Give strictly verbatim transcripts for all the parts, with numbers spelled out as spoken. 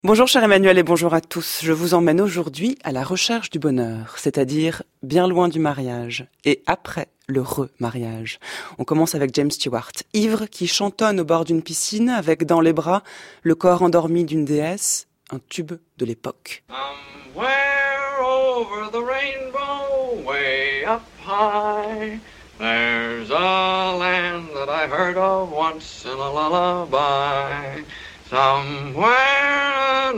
Bonjour cher Emmanuel et bonjour à tous. Je vous emmène aujourd'hui à la recherche du bonheur, c'est-à-dire bien loin du mariage et après le re-mariage. On commence avec James Stewart, ivre qui chantonne au bord d'une piscine avec dans les bras le corps endormi d'une déesse, un tube de l'époque. Somewhere over the rainbow, way up high, there's a land that I heard of once in a lullaby. Somewhere,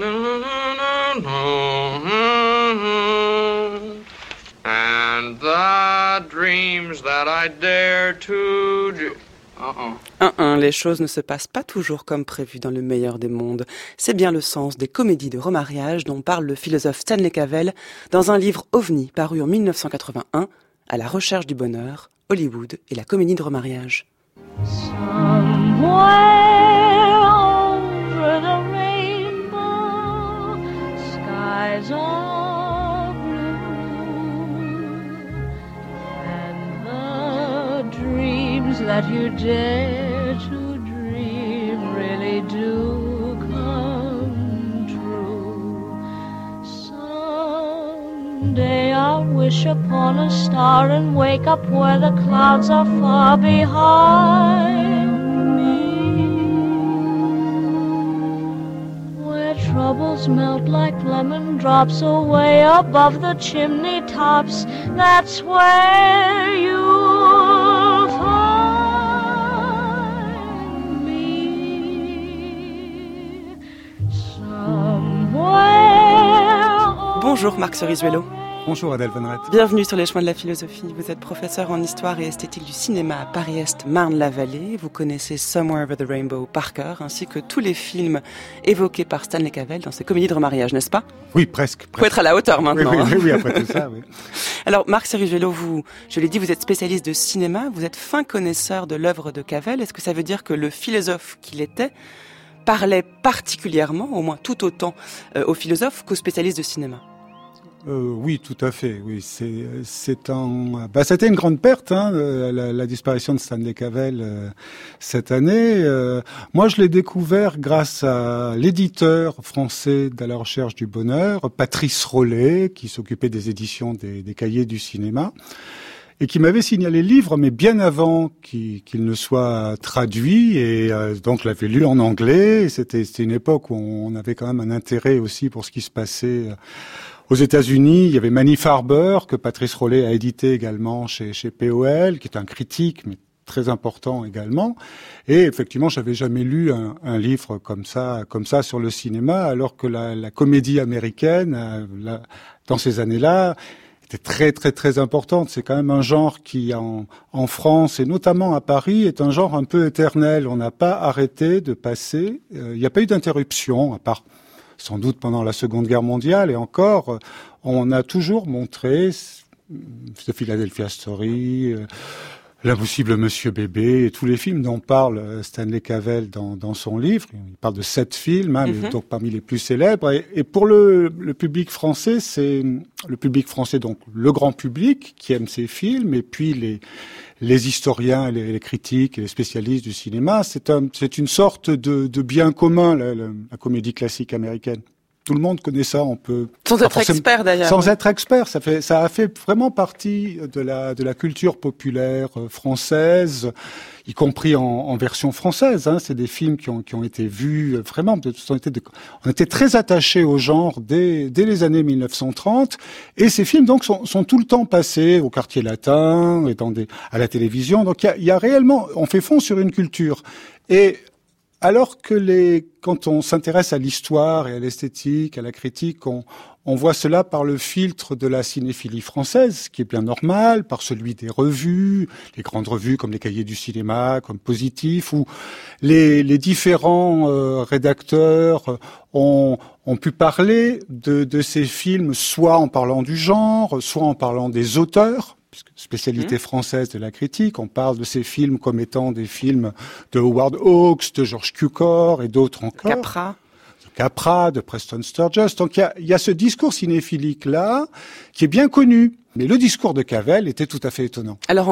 and the dreams that I dare to do. Uh-uh. Un, un, les choses ne se passent pas toujours comme prévu dans le meilleur des mondes. C'est bien le sens des comédies de remariage dont parle le philosophe Stanley Cavell dans un livre OVNI paru en mille neuf cent quatre-vingt-un, À la recherche du bonheur, Hollywood et la comédie de remariage. Are blue, and the dreams that you dare to dream really do come true. Someday I'll wish upon a star and wake up where the clouds are far behind me, troubles melt like lemon drops away above the chimney tops. That's where you'll find me. Somewhere. Bonjour Marc Cerisuelo. Bonjour Adèle Van Rett. Bienvenue sur les chemins de la philosophie. Vous êtes professeur en histoire et esthétique du cinéma à Paris-Est, Marne-la-Vallée. Vous connaissez Somewhere Over the Rainbow par cœur, ainsi que tous les films évoqués par Stanley Cavell dans ses comédies de remariage, n'est-ce pas ? Oui, presque. presque. Faut être à la hauteur maintenant. Oui, oui, hein. oui, oui, après tout ça, oui. Alors, Marc Cerisuelo, vous, je l'ai dit, vous êtes spécialiste de cinéma, vous êtes fin connaisseur de l'œuvre de Cavell. Est-ce que ça veut dire que le philosophe qu'il était parlait particulièrement, au moins tout autant, euh, aux philosophes qu'aux spécialistes de cinéma ? Euh, oui, tout à fait. Oui, c'est c'est un. Bah, c'était une grande perte, hein, la, la disparition de Stanley Cavell euh, cette année. Euh, moi, je l'ai découvert grâce à l'éditeur français d'À la recherche du bonheur, Patrice Rollet, qui s'occupait des éditions des, des cahiers du cinéma, et qui m'avait signalé le livre, mais bien avant qu'il, qu'il ne soit traduit. Et euh, donc, je l'avais lu en anglais. C'était, c'était une époque où on avait quand même un intérêt aussi pour ce qui se passait. Euh, Aux États-Unis, il y avait Manny Farber, que Patrice Rollet a édité également chez, chez P O L, qui est un critique, mais très important également. Et effectivement, j'avais jamais lu un, un livre comme ça, comme ça sur le cinéma, alors que la, la comédie américaine, euh, la, dans ces années-là, était très, très, très importante. C'est quand même un genre qui, en, en France, et notamment à Paris, est un genre un peu éternel. On n'a pas arrêté de passer. Euh, il n'y a pas eu d'interruption, à part sans doute pendant la Seconde Guerre mondiale, et encore, on a toujours montré The Philadelphia Story, euh, L'impossible Monsieur Bébé, et tous les films dont parle Stanley Cavell dans, dans son livre. Il parle de sept films, hein, mm-hmm. donc parmi les plus célèbres. Et, et pour le, le public français, c'est le public français, donc le grand public qui aime ces films, et puis les les historiens, les, les critiques, et les spécialistes du cinéma. C'est un, c'est une sorte de, de bien commun, la, la, la comédie classique américaine. Tout le monde connaît ça, on peut... Sans être expert d'ailleurs. Sans être expert, ça fait, ça a fait vraiment partie de la, de la culture populaire française, y compris en, en version française, hein. C'est des films qui ont, qui ont été vus vraiment, on était, de, on était très attachés au genre dès, dès les années mille neuf cent trente, et ces films donc sont, sont tout le temps passés au Quartier Latin et dans des, à la télévision. Donc il y a, il y a réellement, on fait fond sur une culture. Et alors que les, quand on s'intéresse à l'histoire et à l'esthétique, à la critique, on, on voit cela par le filtre de la cinéphilie française, ce qui est bien normal, par celui des revues, les grandes revues comme les Cahiers du cinéma, comme Positif, où les, les différents euh, rédacteurs ont, ont pu parler de, de ces films, soit en parlant du genre, soit en parlant des auteurs. Spécialité française de la critique, on parle de ces films comme étant des films de Howard Hawks, de George Cukor et d'autres encore. Capra. De Capra, de Preston Sturges. Donc il y a, il y a ce discours cinéphilique-là qui est bien connu. Mais le discours de Cavell était tout à fait étonnant. Alors en quoi ?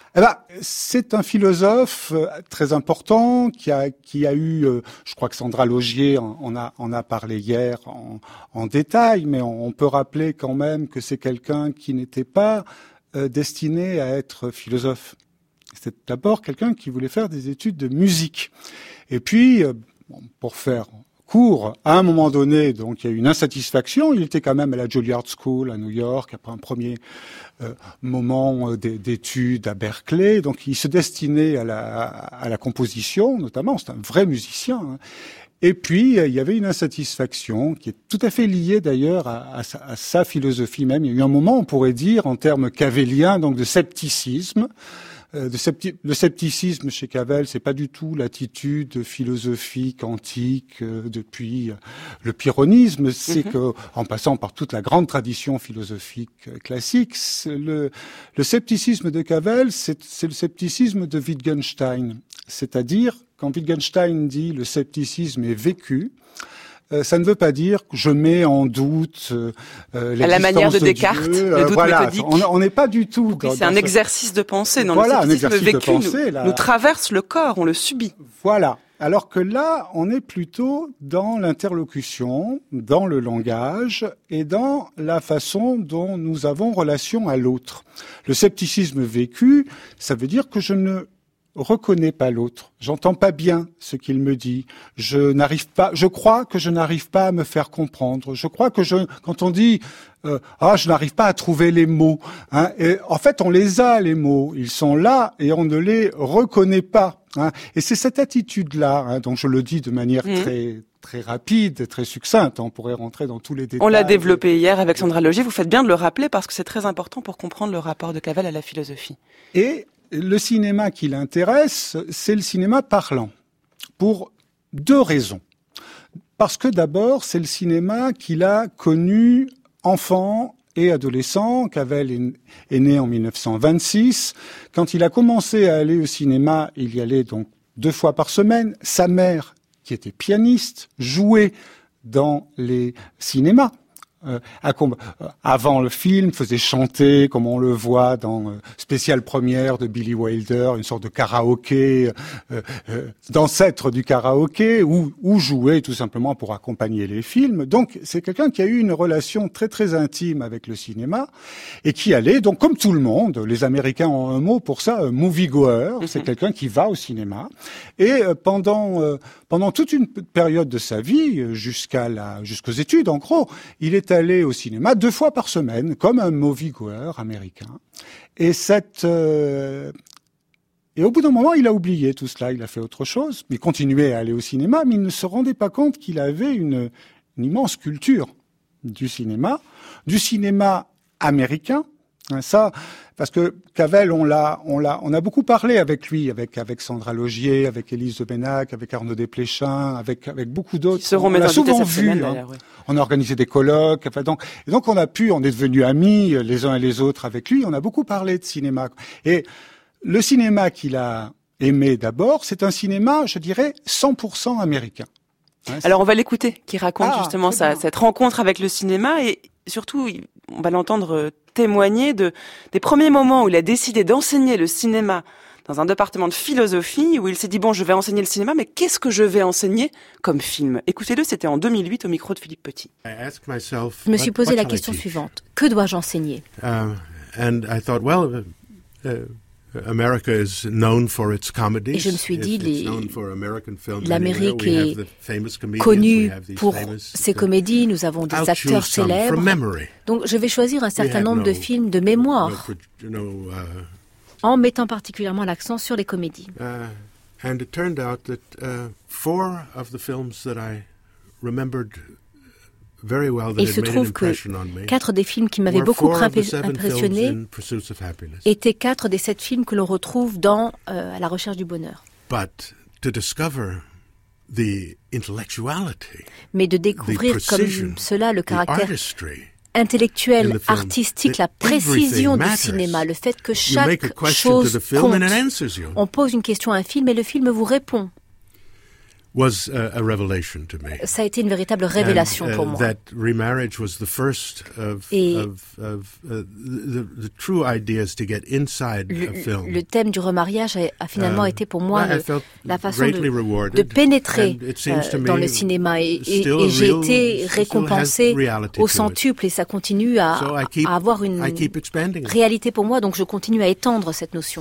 Eh ben, c'est un philosophe très important qui a qui a eu, euh, je crois que Sandra Laugier en, en a en a parlé hier en, en détail, mais on, on peut rappeler quand même que c'est quelqu'un qui n'était pas euh, destiné à être philosophe. C'est d'abord quelqu'un qui voulait faire des études de musique. Et puis, euh, bon, pour faire court, à un moment donné, donc il y a eu une insatisfaction. Il était quand même à la Juilliard School à New York après un premier euh, moment euh, d'études à Berkeley. Donc il se destinait à la, à la composition, notamment. C'est un vrai musicien. Hein. Et puis euh, il y avait une insatisfaction qui est tout à fait liée d'ailleurs à, à, sa, à sa philosophie même. Il y a eu un moment, on pourrait dire, en termes cavéliens, donc de scepticisme. De scepti- le scepticisme chez Cavell, c'est pas du tout l'attitude philosophique antique euh, depuis euh, le pyrrhonisme. C'est mm-hmm. que, en passant par toute la grande tradition philosophique euh, classique, le, le scepticisme de Cavell, c'est, c'est le scepticisme de Wittgenstein. C'est-à-dire, quand Wittgenstein dit le scepticisme est vécu, Euh, ça ne veut pas dire que je mets en doute euh, l'existence à la manière de, de Descartes, Dieu. le doute euh, voilà, méthodique. On n'est pas du tout. Oui, dans, c'est dans un ce... exercice de pensée. Dans voilà, le scepticisme vécu, pensée, nous, là. nous traverse le corps, on le subit. Voilà. Alors que là, on est plutôt dans l'interlocution, dans le langage et dans la façon dont nous avons relation à l'autre. Le scepticisme vécu, ça veut dire que je ne reconnais pas l'autre. J'entends pas bien ce qu'il me dit. Je n'arrive pas, je crois que je n'arrive pas à me faire comprendre. Je crois que je, quand on dit, euh, ah, je n'arrive pas à trouver les mots, hein, et en fait, on les a, les mots. Ils sont là et on ne les reconnaît pas, hein. Et c'est cette attitude-là, hein, dont je le dis de manière mmh. très, très rapide, très succincte. On pourrait rentrer dans tous les détails. On l'a développé hier avec Sandra Laugier. Vous faites bien de le rappeler parce que c'est très important pour comprendre le rapport de Cavell à la philosophie. Et le cinéma qui l'intéresse, c'est le cinéma parlant, pour deux raisons. Parce que d'abord, c'est le cinéma qu'il a connu enfant et adolescent. Cavell est, est né en mille neuf cent vingt-six. Quand il a commencé à aller au cinéma, il y allait donc deux fois par semaine. Sa mère, qui était pianiste, jouait dans les cinémas. Euh, avant le film, faisait chanter, comme on le voit dans euh, Spéciale Première de Billy Wilder, une sorte de karaoké, euh, euh, d'ancêtre du karaoké, ou, ou jouer tout simplement pour accompagner les films. Donc c'est quelqu'un qui a eu une relation très très intime avec le cinéma, et qui allait, donc comme tout le monde, les Américains ont un mot pour ça, un moviegoer, mm-hmm. c'est quelqu'un qui va au cinéma, et euh, pendant, euh, pendant toute une période de sa vie, jusqu'à la, jusqu'aux études en gros, il est allé au cinéma deux fois par semaine, comme un moviegoer américain. Et cette, euh, et au bout d'un moment, il a oublié tout cela. Il a fait autre chose. Il continuait à aller au cinéma, mais il ne se rendait pas compte qu'il avait une, une immense culture du cinéma, du cinéma américain. Ça, parce que Cavell, on l'a, on l'a, on a beaucoup parlé avec lui, avec avec Sandra Laugier, avec Élise de Bénac, avec Arnaud Desplechin, avec avec beaucoup d'autres. Ils seront on l'a souvent cette vu. Semaine, hein. oui. On a organisé des colloques. Enfin, donc, et donc on a pu, on est devenus amis les uns et les autres avec lui. On a beaucoup parlé de cinéma. Et le cinéma qu'il a aimé d'abord, c'est un cinéma, je dirais, cent pour cent américain. Hein, Alors on va l'écouter, qui raconte ah, justement sa, bien. cette rencontre avec le cinéma et surtout, on va l'entendre témoigner de, des premiers moments où il a décidé d'enseigner le cinéma dans un département de philosophie, où il s'est dit, bon, je vais enseigner le cinéma, mais qu'est-ce que je vais enseigner comme film? Écoutez-le, c'était en deux mille huit au micro de Philippe Petit. Je me suis posé la question suivante. Que dois-je enseigner? Um, and I thought, well, uh, America is known for its comedies. Et je me suis dit, les... l'Amérique est connue pour ses comédies, nous avons des acteurs célèbres. Donc je vais choisir un certain nombre de films de mémoire, en mettant particulièrement l'accent sur les comédies. Uh, and it turned out that uh, four of the films that I remembered very well, that Et il se had made trouve an que impression on me, quatre des films qui m'avaient beaucoup impressionné impressionné étaient quatre des sept films que l'on retrouve dans euh, À la recherche du bonheur. But to discover the intellectuality, Mais de découvrir the precision, comme cela le the caractère artistry, intellectuel, artistique, la précision du cinéma, le fait que chaque chose compte. On pose une question à un film et le film vous répond. was a, a revelation to me. Ça a été une véritable révélation And, uh, pour moi. That remarriage was the first of, Et of, of uh, the, the true ideas to get inside le, a film. Le thème du remariage a, a finalement um, été pour moi I le, la façon de, de pénétrer euh, dans le cinéma et, et, et j'ai real, été récompensé au centuple et ça continue à, so keep, à avoir une réalité pour moi, donc je continue à étendre cette notion.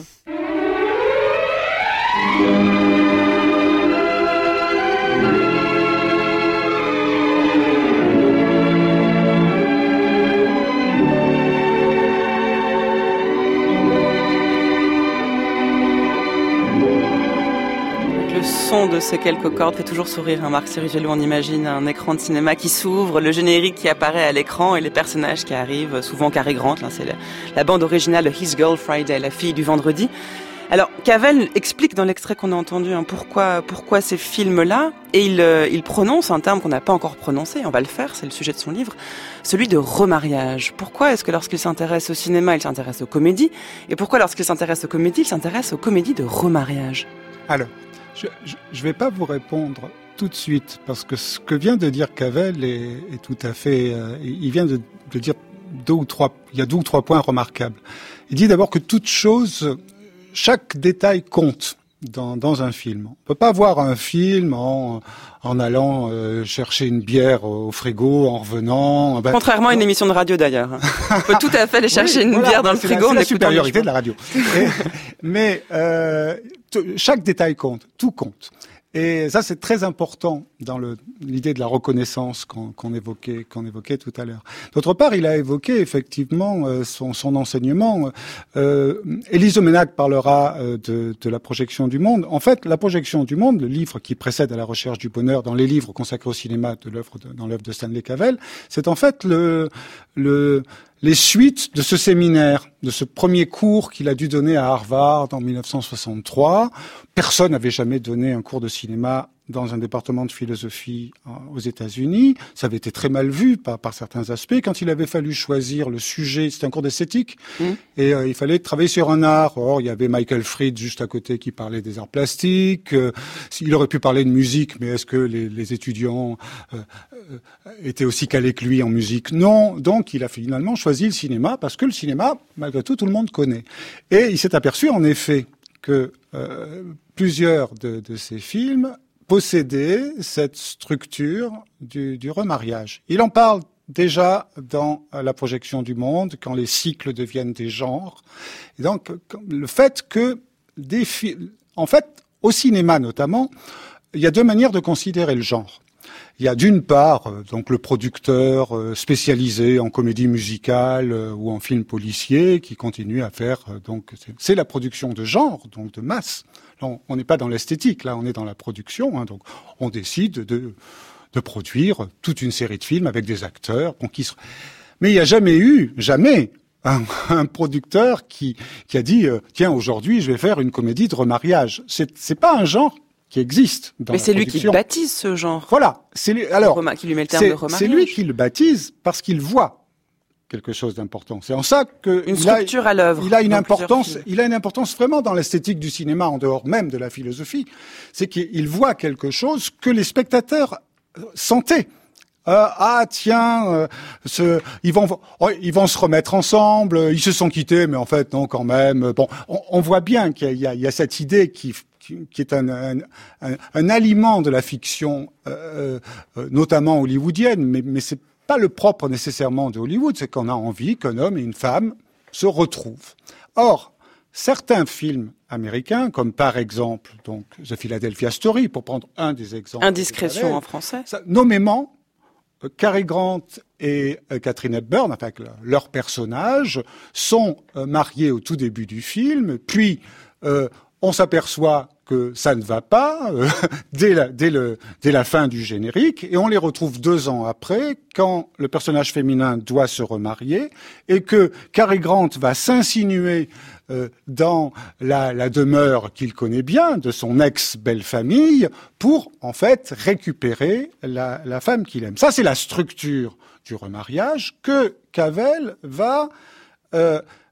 Le son de ces quelques cordes fait toujours sourire, hein, Marc Cerugiolo. On imagine un écran de cinéma qui s'ouvre, le générique qui apparaît à l'écran et les personnages qui arrivent, souvent Cary Grant. Là, c'est la, la bande originale de His Girl Friday, la fille du vendredi. Alors, Cavell explique dans l'extrait qu'on a entendu hein, pourquoi, pourquoi ces films-là, et il, euh, il prononce un terme qu'on n'a pas encore prononcé, on va le faire, c'est le sujet de son livre, celui de remariage. Pourquoi est-ce que lorsqu'il s'intéresse au cinéma, il s'intéresse aux comédies, et pourquoi lorsqu'il s'intéresse aux comédies, il s'intéresse aux comédies de remariage? Alors, je ne vais pas vous répondre tout de suite, parce que ce que vient de dire Cavell est, est tout à fait... Euh, il vient de, de dire deux ou trois... Il y a deux ou trois points remarquables. Il dit d'abord que toute chose... Chaque détail compte dans, dans un film. On peut pas voir un film en, en allant euh, chercher une bière au frigo, en revenant. Ben, Contrairement à une émission de radio d'ailleurs. On peut tout à fait aller chercher oui, une voilà, bière dans le frigo. C'est la, la supériorité de la radio. Et, mais euh, t- chaque détail compte, tout compte. Et ça, c'est très important dans le, l'idée de la reconnaissance qu'on, qu'on évoquait, qu'on évoquait tout à l'heure. D'autre part, il a évoqué effectivement euh, son, son enseignement. Euh, Élise Ménac parlera euh, de, de la projection du monde. En fait, la projection du monde, le livre qui précède à la recherche du bonheur dans les livres consacrés au cinéma de l'œuvre de, dans l'œuvre de Stanley Cavell, c'est en fait le, le les suites de ce séminaire, de ce premier cours qu'il a dû donner à Harvard en mille neuf cent soixante-trois. Personne n'avait jamais donné un cours de cinéma dans un département de philosophie aux États-Unis. Ça avait été très mal vu par, par certains aspects. Quand il avait fallu choisir le sujet, c'était un cours d'esthétique, mmh. et euh, il fallait travailler sur un art. Or, il y avait Michael Fried juste à côté qui parlait des arts plastiques. Euh, il aurait pu parler de musique, mais est-ce que les, les étudiants euh, euh, étaient aussi calés que lui en musique? Non. Donc, il a finalement choisi le cinéma parce que le cinéma, malgré tout, tout le monde connaît. Et il s'est aperçu, en effet, que euh, plusieurs de, de ces films posséder cette structure du, du remariage. Il en parle déjà dans La projection du monde, quand les cycles deviennent des genres. Et donc, le fait que des films... En fait, au cinéma notamment, il y a deux manières de considérer le genre. Il y a d'une part donc le producteur spécialisé en comédie musicale ou en film policier qui continue à faire donc c'est, c'est la production de genre, donc de masse. Là, on n'est pas dans l'esthétique, là on est dans la production. Hein, donc on décide de de produire toute une série de films avec des acteurs. Bon, qui se... Mais il n'y a jamais eu, jamais un, un producteur qui qui a dit euh, tiens aujourd'hui je vais faire une comédie de remariage. C'est c'est pas un genre qui existe dans Mais la c'est production. lui qui baptise ce genre. Voilà, c'est lui, alors Rema, qui lui met le terme c'est, de remariage. c'est lui qui le baptise parce qu'il voit quelque chose d'important. C'est en ça que une il structure a, à l'œuvre. Il a une importance, il a une importance vraiment dans l'esthétique du cinéma en dehors même de la philosophie. C'est qu'il voit quelque chose que les spectateurs sentaient. Euh, ah tiens, euh, ce, ils vont, oh, ils vont se remettre ensemble. Ils se sont quittés, mais en fait non quand même. Bon, on, on voit bien qu'il y a, il y a cette idée qui qui est un, un, un, un aliment de la fiction, euh, euh, notamment hollywoodienne, mais, mais c'est pas le propre nécessairement de Hollywood, c'est qu'on a envie qu'un homme et une femme se retrouvent. Or, certains films américains, comme par exemple donc The Philadelphia Story, pour prendre un des exemples. Indiscrétion en français. Ça, nommément, euh, Cary Grant et euh, Katharine Hepburn, enfin, leurs personnages, sont euh, mariés au tout début du film, puis euh, on s'aperçoit que ça ne va pas euh, dès, la, dès, le, dès la fin du générique, et on les retrouve deux ans après, quand le personnage féminin doit se remarier, et que Cary Grant va s'insinuer euh, dans la, la demeure qu'il connaît bien, de son ex-belle-famille, pour, en fait, récupérer la, la femme qu'il aime. Ça, c'est la structure du remariage que Cavell va... Euh,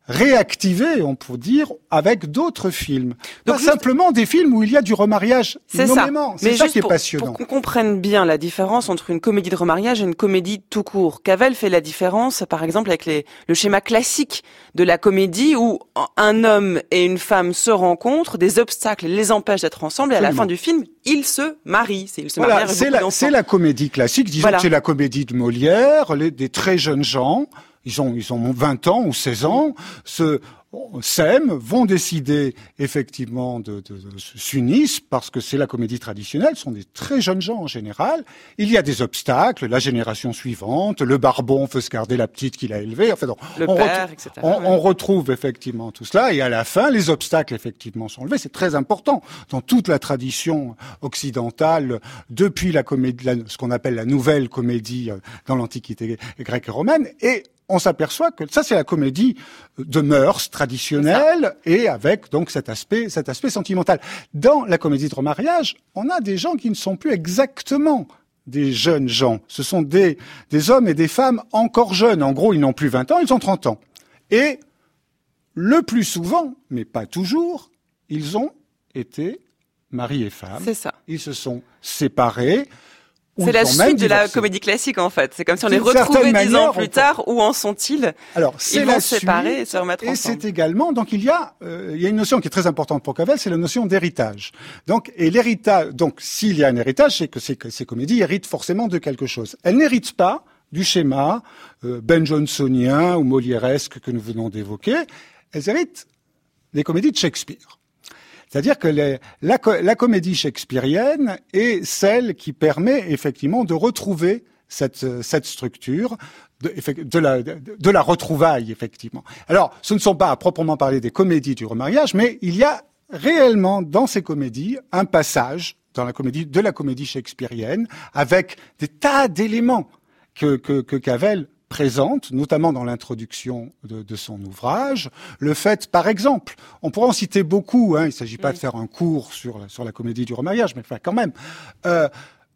réactiver, on peut dire, avec d'autres films. Donc pas juste... simplement des films où il y a du remariage c'est nommément. Ça. C'est ça qui est pour, passionnant. Pour qu'on comprenne bien la différence entre une comédie de remariage et une comédie tout court. Cavell fait la différence, par exemple, avec les, le schéma classique de la comédie où un homme et une femme se rencontrent, des obstacles les empêchent d'être ensemble et à Absolument. la fin du film, ils se marient. C'est, ils se voilà, marient avec c'est, la, c'est la comédie classique. Disons voilà. que c'est la comédie de Molière, les, des très jeunes gens. Ils ont, ils ont vingt ans ou seize ans, se, s'aiment, vont décider effectivement de, de, de s'unissent parce que c'est la comédie traditionnelle, ce sont des très jeunes gens en général. Il y a des obstacles, la génération suivante, le barbon veut se garder la petite qu'il a élevée, enfin donc, le on, père, retrouve, et cetera. On, ouais. on retrouve effectivement tout cela et à la fin, les obstacles effectivement sont levés. C'est très important dans toute la tradition occidentale depuis la comédie, la, ce qu'on appelle la nouvelle comédie dans l'Antiquité grecque et romaine et on s'aperçoit que ça, c'est la comédie de mœurs traditionnelle et avec donc cet aspect, cet aspect sentimental. Dans la comédie de remariage, on a des gens qui ne sont plus exactement des jeunes gens. Ce sont des, des hommes et des femmes encore jeunes. En gros, ils n'ont plus vingt ans, ils ont trente ans. Et le plus souvent, mais pas toujours, ils ont été mari et femme. C'est ça. Ils se sont séparés. C'est la suite de la comédie classique, en fait. C'est comme si on les retrouvait dix ans plus tard. Où en sont-ils? Alors, c'est Ils la vont se séparer suite, et se remettre et ensemble. Et c'est également, donc il y a, euh, il y a une notion qui est très importante pour Cavell, c'est la notion d'héritage. Donc, et l'héritage, donc s'il y a un héritage, c'est que ces, ces comédies héritent forcément de quelque chose. Elles n'héritent pas du schéma euh, Ben Jonsonien ou Molièresque que nous venons d'évoquer. Elles héritent des comédies de Shakespeare. C'est-à-dire que les, la, la comédie shakespearienne est celle qui permet effectivement de retrouver cette, cette structure, de, de, la, de, de la retrouvaille, effectivement. Alors, ce ne sont pas à proprement parler des comédies du remariage, mais il y a réellement dans ces comédies un passage dans la comédie, de la comédie shakespearienne avec des tas d'éléments que, que, que Cavell présente, notamment dans l'introduction de, de son ouvrage, le fait, par exemple, on pourrait en citer beaucoup, hein, il ne s'agit pas oui. de faire un cours sur, sur la comédie du remariage, mais enfin quand même, euh,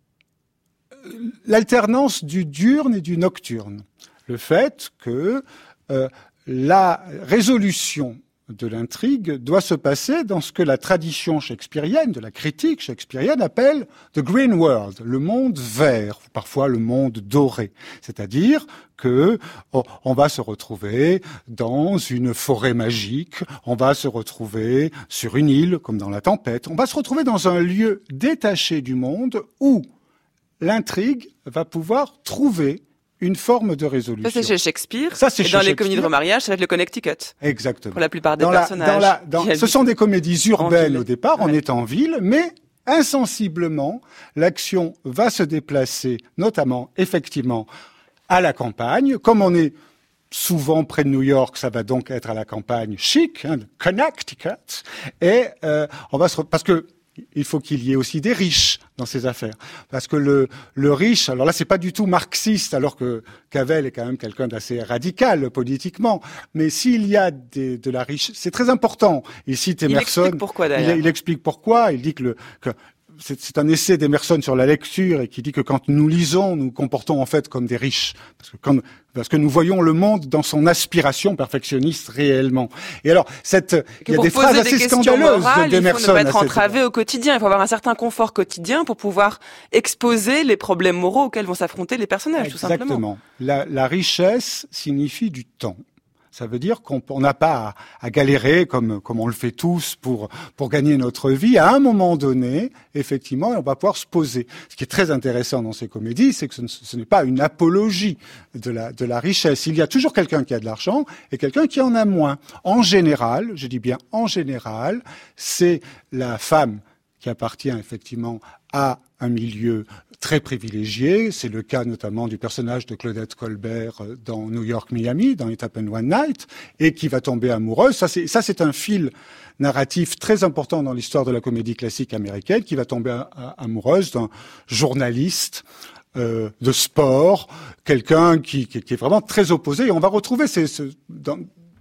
l'alternance du diurne et du nocturne, le fait que euh, la résolution de l'intrigue doit se passer dans ce que la tradition shakespearienne, de la critique shakespearienne, appelle the green world, le monde vert, ou parfois le monde doré. C'est-à-dire que oh, on va se retrouver dans une forêt magique, on va se retrouver sur une île, comme dans La Tempête, on va se retrouver dans un lieu détaché du monde où l'intrigue va pouvoir trouver une forme de résolution. Ça, c'est chez Shakespeare. Ça, c'est et chez dans les Shakespeare. comédies de remariage, ça va être le Connecticut. Exactement. Pour la plupart des dans la, personnages. Dans la, dans, ce sont des comédies urbaines au départ, ouais. on est en ville, mais insensiblement, l'action va se déplacer, notamment, effectivement, à la campagne. Comme on est souvent près de New York, ça va donc être à la campagne chic, hein, Connecticut. Et euh, on va se... Parce que il faut qu'il y ait aussi des riches dans ces affaires. Parce que le, le riche, alors là, c'est pas du tout marxiste, alors que Cavell est quand même quelqu'un d'assez radical politiquement. Mais s'il y a des, de la richesse, c'est très important. Il cite Emerson. Il explique pourquoi, d'ailleurs. Il, il explique pourquoi. Il dit que le, que c'est, c'est un essai d'Emerson sur la lecture et qui dit que quand nous lisons, nous comportons en fait comme des riches. Parce que quand, parce que nous voyons le monde dans son aspiration perfectionniste réellement. Et alors, cette, il y a des phrases des assez scandaleuses morales, d'Emerson. Il faut ne pas être entravé au quotidien. Il faut avoir un certain confort quotidien pour pouvoir exposer les problèmes moraux auxquels vont s'affronter les personnages, Exactement. tout simplement. La, la richesse signifie du temps. Ça veut dire qu'on n'a pas à, à galérer comme, comme on le fait tous pour, pour gagner notre vie. À un moment donné, effectivement, on va pouvoir se poser. Ce qui est très intéressant dans ces comédies, c'est que ce, ne, ce n'est pas une apologie de la, de la richesse. Il y a toujours quelqu'un qui a de l'argent et quelqu'un qui en a moins. En général, je dis bien en général, c'est la femme qui appartient effectivement à un milieu très privilégié. C'est le cas notamment du personnage de Claudette Colbert dans New York, Miami, dans It Happened One Night, et qui va tomber amoureuse. Ça, c'est, ça, c'est un fil narratif très important dans l'histoire de la comédie classique américaine, qui va tomber a, a, amoureuse d'un journaliste euh, de sport, quelqu'un qui, qui, qui est vraiment très opposé. Et on va retrouver ces, ce, dans,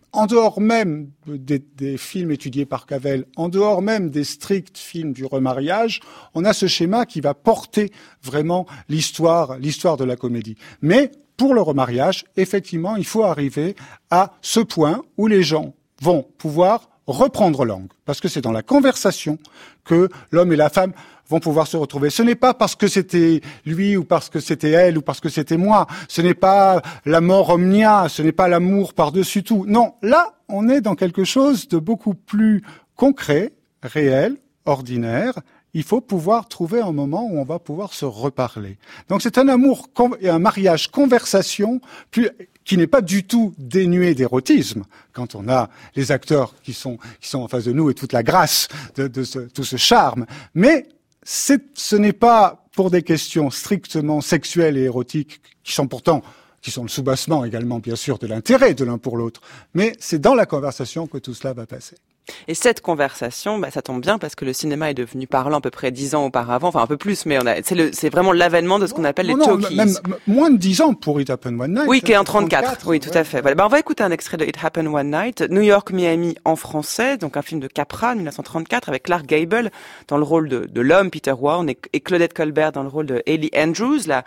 en dehors même des, des films étudiés par Cavell, en dehors même des stricts films du remariage, on a ce schéma qui va porter vraiment l'histoire, l'histoire de la comédie. Mais pour le remariage, effectivement, il faut arriver à ce point où les gens vont pouvoir reprendre langue, parce que c'est dans la conversation que l'homme et la femme vont pouvoir se retrouver. Ce n'est pas parce que c'était lui ou parce que c'était elle ou parce que c'était moi. Ce n'est pas l'amor omnia, ce n'est pas l'amour par-dessus tout. Non, là, on est dans quelque chose de beaucoup plus concret, réel, ordinaire. Il faut pouvoir trouver un moment où on va pouvoir se reparler. Donc c'est un amour et un mariage conversation plus, qui n'est pas du tout dénué d'érotisme, quand on a les acteurs qui sont, qui sont en face de nous et toute la grâce de, de ce, tout ce charme. Mais c'est, ce n'est pas pour des questions strictement sexuelles et érotiques, qui sont pourtant, qui sont le soubassement également, bien sûr, de l'intérêt de l'un pour l'autre. Mais c'est dans la conversation que tout cela va passer. Et cette conversation, bah, ça tombe bien parce que le cinéma est devenu parlant à peu près dix ans auparavant, enfin un peu plus, mais on a, c'est, le, c'est vraiment l'avènement de ce qu'on appelle non, les non, talkies. Même moins de dix ans pour It Happened One Night. Oui, qui est en trente-quatre. Oui, tout ouais. à fait. Voilà. Bah, on va écouter un extrait de It Happened One Night, New York, Miami en français, donc un film de Capra, dix-neuf cent trente-quatre, avec Clark Gable dans le rôle de, de l'homme, Peter Warne, et, et Claudette Colbert dans le rôle de Hayley Andrews, la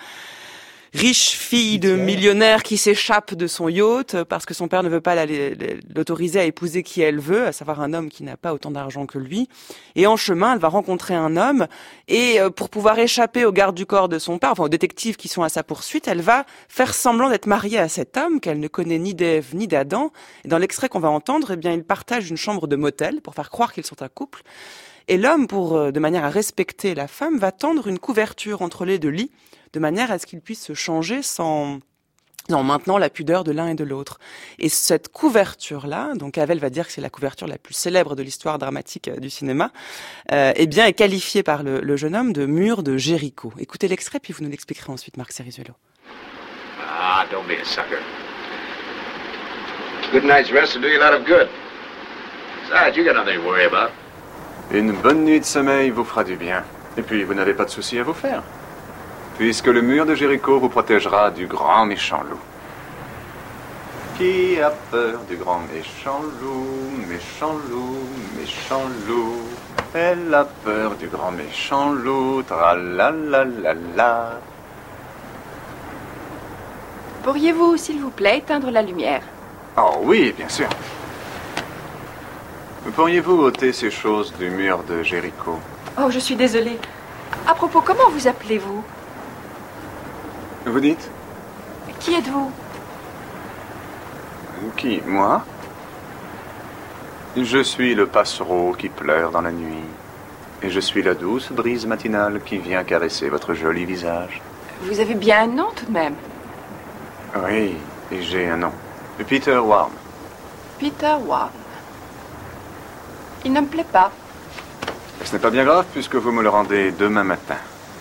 riche fille de millionnaire qui s'échappe de son yacht parce que son père ne veut pas la, l'autoriser à épouser qui elle veut, à savoir un homme qui n'a pas autant d'argent que lui. Et en chemin, elle va rencontrer un homme et pour pouvoir échapper aux gardes du corps de son père, enfin aux détectives qui sont à sa poursuite, elle va faire semblant d'être mariée à cet homme qu'elle ne connaît ni d'Ève ni d'Adam. Et dans l'extrait qu'on va entendre, eh bien, ils partagent une chambre de motel pour faire croire qu'ils sont un couple. Et l'homme, pour de manière à respecter la femme, va tendre une couverture entre les deux lits de manière à ce qu'ils puissent se changer sans, en maintenant la pudeur de l'un et de l'autre. Et cette couverture-là, donc Cavell va dire que c'est la couverture la plus célèbre de l'histoire dramatique du cinéma, euh, eh bien est qualifiée par le, le jeune homme de mur de Jéricho. Écoutez l'extrait, puis vous nous l'expliquerez ensuite, Marc Cerizuelo. Ah, don't be a sucker. Good night's rest will do you a lot of good. Besides, you got nothing to worry about. Une bonne nuit de sommeil vous fera du bien. Et puis, vous n'avez pas de soucis à vous faire. Puisque le mur de Jéricho vous protégera du grand méchant loup. Qui a peur du grand méchant loup, méchant loup, méchant loup. Elle a peur du grand méchant loup, tra-la-la-la-la. Pourriez-vous, s'il vous plaît, éteindre la lumière? Oh oui, bien sûr. Pourriez-vous ôter ces choses du mur de Jéricho? Oh, je suis désolée. À propos, comment vous appelez-vous? Vous dites? Qui êtes-vous? Qui, moi? Je suis le passereau qui pleure dans la nuit. Et je suis la douce brise matinale qui vient caresser votre joli visage. Vous avez bien un nom tout de même. Oui, et j'ai un nom. Peter Warne. Peter Warne. Il ne me plaît pas. Ce n'est pas bien grave puisque vous me le rendez demain matin.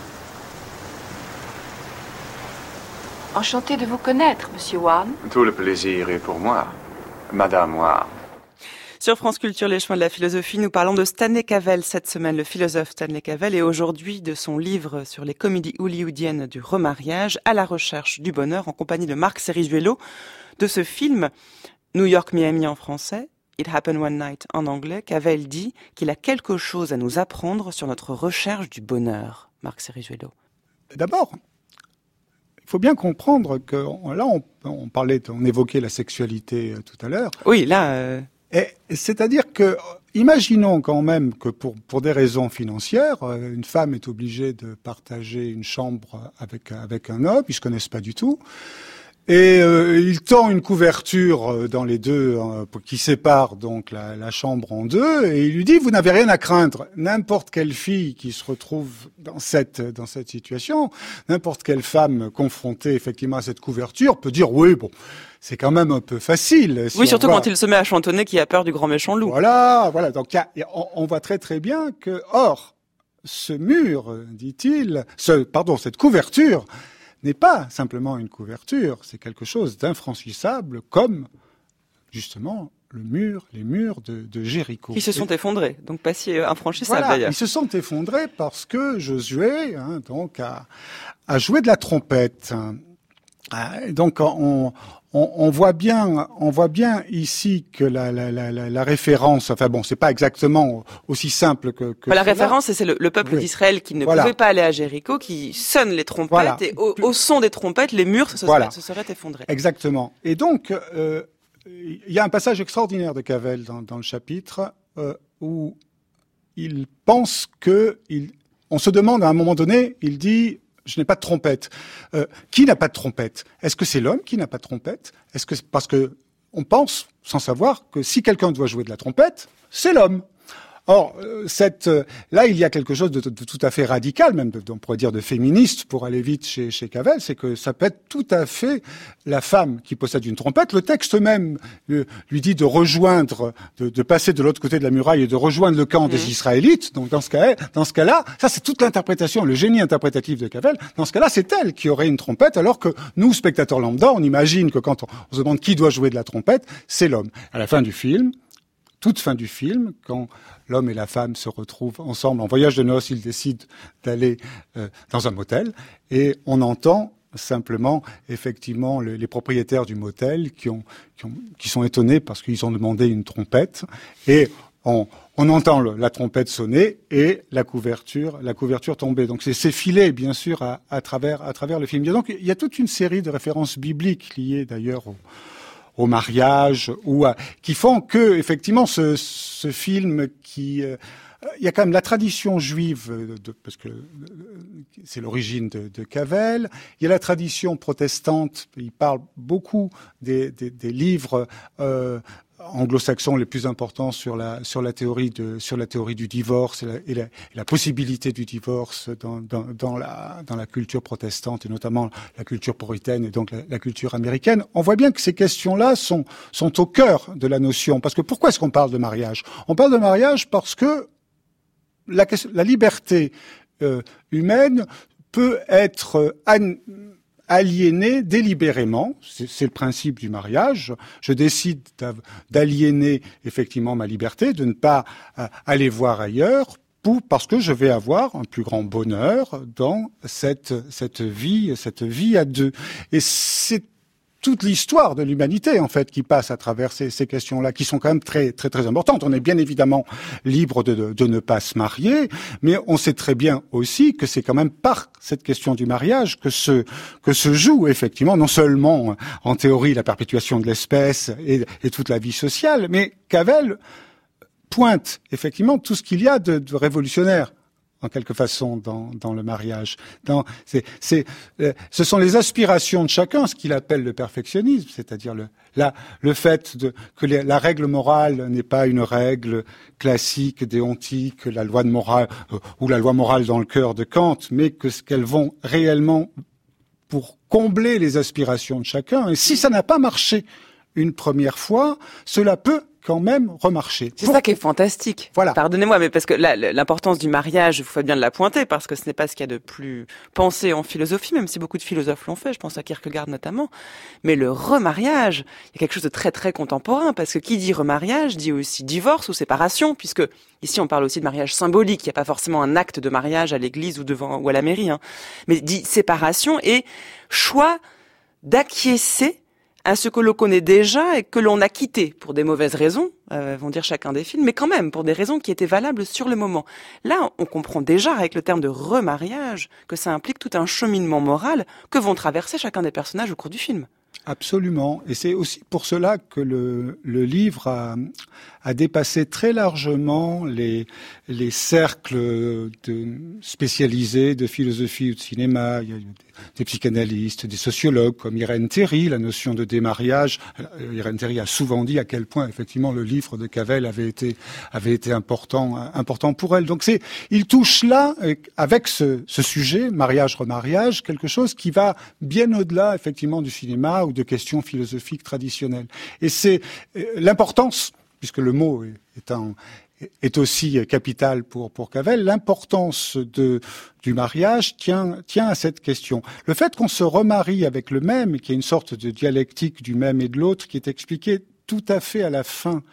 Enchanté de vous connaître, Monsieur Warne. Tout le plaisir est pour moi, Madame Warne. Sur France Culture, les chemins de la philosophie, nous parlons de Stanley Cavell cette semaine, le philosophe Stanley Cavell, et aujourd'hui de son livre sur les comédies hollywoodiennes du remariage, À la recherche du bonheur, en compagnie de Marc Cerizuelo, de ce film New York, Miami en français, It Happened One Night en anglais. Cavell dit qu'il a quelque chose à nous apprendre sur notre recherche du bonheur. Marc Cerizuelo. D'abord, il faut bien comprendre que là, on, on parlait, on évoquait la sexualité euh, tout à l'heure. Oui, là. Euh... Et c'est-à-dire que, imaginons quand même que pour pour des raisons financières, euh, une femme est obligée de partager une chambre avec avec un homme, ils se connaissent pas du tout. Et euh, il tend une couverture dans les deux euh, qui sépare donc la, la chambre en deux, et il lui dit: vous n'avez rien à craindre. N'importe quelle fille qui se retrouve dans cette dans cette situation, n'importe quelle femme confrontée effectivement à cette couverture peut dire: oui, bon, c'est quand même un peu facile. Si oui, surtout voit... quand il se met à chantonner qui a peur du grand méchant loup. Voilà, voilà. Donc y a, y a, on, on voit très très bien que, or, ce mur, dit-il, ce pardon, cette couverture n'est pas simplement une couverture, c'est quelque chose d'infranchissable comme, justement, le mur, les murs de, de Jéricho. Qui se sont Et, effondrés, donc pas si infranchissables voilà, d'ailleurs. Ils se sont effondrés parce que Josué, hein, donc, a, a joué de la trompette. Donc on, on, on voit bien, on voit bien ici que la, la, la, la référence, enfin bon, c'est pas exactement aussi simple que. que la référence, c'est le, le peuple oui. d'Israël qui ne voilà. pouvait pas aller à Jéricho, qui sonne les trompettes voilà. et au, au son des trompettes, les murs se, voilà. se seraient effondrés. Exactement. Et donc euh, il y a un passage extraordinaire de Cavell dans, dans le chapitre euh, où il pense que, il, on se demande à un moment donné, il dit. Je n'ai pas de trompette. Euh, qui n'a pas de trompette ? Est-ce que c'est l'homme qui n'a pas de trompette ? Est-ce que parce que on pense, sans savoir, que si quelqu'un doit jouer de la trompette, c'est l'homme. Or, cette, là, il y a quelque chose de, de, de tout à fait radical, même, de, on pourrait dire de féministe, pour aller vite chez, chez Cavell, c'est que ça peut être tout à fait la femme qui possède une trompette. Le texte même lui, lui dit de rejoindre, de, de passer de l'autre côté de la muraille et de rejoindre le camp mmh. des Israélites. Donc, dans ce cas, dans ce cas-là, ça, c'est toute l'interprétation, le génie interprétatif de Cavell. Dans ce cas-là, c'est elle qui aurait une trompette, alors que nous, spectateurs lambda, on imagine que quand on, on se demande qui doit jouer de la trompette, c'est l'homme. À la fin du film, toute fin du film, quand l'homme et la femme se retrouvent ensemble en voyage de noces, ils décident d'aller euh, dans un motel et on entend simplement effectivement le, les propriétaires du motel qui, ont, qui, ont, qui sont étonnés parce qu'ils ont demandé une trompette et on, on entend le, la trompette sonner et la couverture, la couverture tomber. Donc c'est, c'est filé bien sûr à, à travers, à travers le film. Donc il y a toute une série de références bibliques liées d'ailleurs au au mariage, ou à, qui font que, effectivement, ce, ce film qui... Euh, il y a quand même la tradition juive, de, parce que c'est l'origine de, de Cavell. Il y a la tradition protestante, il parle beaucoup des, des, des livres euh, anglo-saxons les plus importants sur la sur la théorie de sur la théorie du divorce et la, et la, et la possibilité du divorce dans, dans dans la dans la culture protestante et notamment la culture puritaine et donc la, la culture américaine. On voit bien que ces questions-là sont sont au cœur de la notion. Parce que pourquoi est-ce qu'on parle de mariage ? On parle de mariage parce que la la liberté euh, humaine peut être an, aliéné délibérément, c'est, c'est le principe du mariage. Je décide d'aliéner effectivement ma liberté, de ne pas euh, aller voir ailleurs, pour, parce que je vais avoir un plus grand bonheur dans cette cette vie, cette vie à deux. Et c'est toute l'histoire de l'humanité, en fait, qui passe à travers ces, ces questions-là, qui sont quand même très, très, très importantes. On est bien évidemment libre de, de, de ne pas se marier, mais on sait très bien aussi que c'est quand même par cette question du mariage que se, que se joue, effectivement, non seulement, en théorie, la perpétuation de l'espèce et, et toute la vie sociale, mais Cavell pointe, effectivement, tout ce qu'il y a de, de révolutionnaire en quelque façon dans, dans le mariage. Dans, c'est, c'est, euh, ce sont les aspirations de chacun, ce qu'il appelle le perfectionnisme, c'est-à-dire le, la, le fait de, que les, la règle morale n'est pas une règle classique, déontique, la loi de morale euh, ou la loi morale dans le cœur de Kant, mais que ce qu'elles vont réellement pour combler les aspirations de chacun. Et si ça n'a pas marché une première fois, cela peut quand même remarcher. C'est Pour... ça qui est fantastique. Voilà. Pardonnez-moi, mais parce que là, l'importance du mariage, il faut bien de la pointer, parce que ce n'est pas ce qu'il y a de plus pensé en philosophie, même si beaucoup de philosophes l'ont fait, je pense à Kierkegaard notamment. Mais le remariage, il y a quelque chose de très très contemporain, parce que qui dit remariage dit aussi divorce ou séparation, puisque ici on parle aussi de mariage symbolique, il n'y a pas forcément un acte de mariage à l'église ou devant ou à la mairie, hein, mais dit séparation et choix d'acquiescer à ce que l'on connaît déjà et que l'on a quitté pour des mauvaises raisons, euh, vont dire chacun des films, mais quand même pour des raisons qui étaient valables sur le moment. Là, on comprend déjà avec le terme de remariage que ça implique tout un cheminement moral que vont traverser chacun des personnages au cours du film. Absolument. Et c'est aussi pour cela que le, le livre a, a dépassé très largement les, les cercles de, spécialisés de philosophie ou de cinéma. Il y a des, des psychanalystes, des sociologues comme Irène Théry, la notion de démariage. Irène Théry a souvent dit à quel point, effectivement, le livre de Cavell avait été, avait été important, important pour elle. Donc c'est, il touche là, avec ce, ce sujet, mariage, remariage, quelque chose qui va bien au-delà, effectivement, du cinéma ou de questions philosophiques traditionnelles. Et c'est l'importance, puisque le mot est, un, est aussi capital pour, pour Cavell, l'importance de, du mariage tient, tient à cette question. Le fait qu'on se remarie avec le même, qu'il y a une sorte de dialectique du même et de l'autre qui est expliquée tout à fait à la fin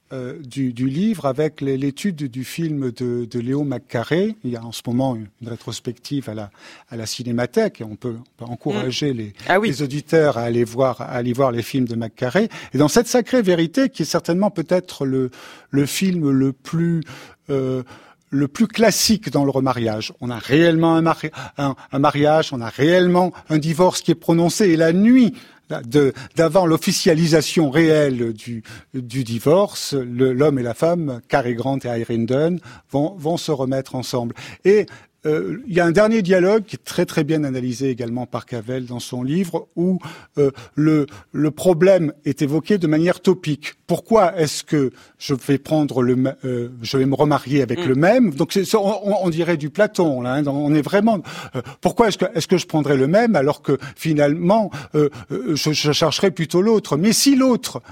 euh, du, du livre avec les, l'étude du film de, de Léo McCarré. Il y a en ce moment une, une rétrospective à la, à la Cinémathèque et on peut, on peut encourager mmh. les, ah oui. les auditeurs à aller voir, à aller voir les films de McCarré. Et dans cette sacrée vérité, qui est certainement peut-être le, le film le plus euh, le plus classique dans le remariage. On a réellement un, mari- un, un mariage, on a réellement un divorce qui est prononcé, et la nuit de, d'avant l'officialisation réelle du, du divorce, le, l'homme et la femme, Cary Grant et Irene Dunne, vont, vont se remettre ensemble. Et Euh, il y a un dernier dialogue qui est très très bien analysé également par Cavell dans son livre, où euh, le, le problème est évoqué de manière topique. Pourquoi est-ce que je vais prendre le, euh, je vais me remarier avec mmh. le même? Donc c'est, on, on dirait du Platon là. Hein, on est vraiment. Euh, pourquoi est-ce que est-ce que je prendrais le même alors que finalement euh, je, je chercherais plutôt l'autre? Mais si l'autre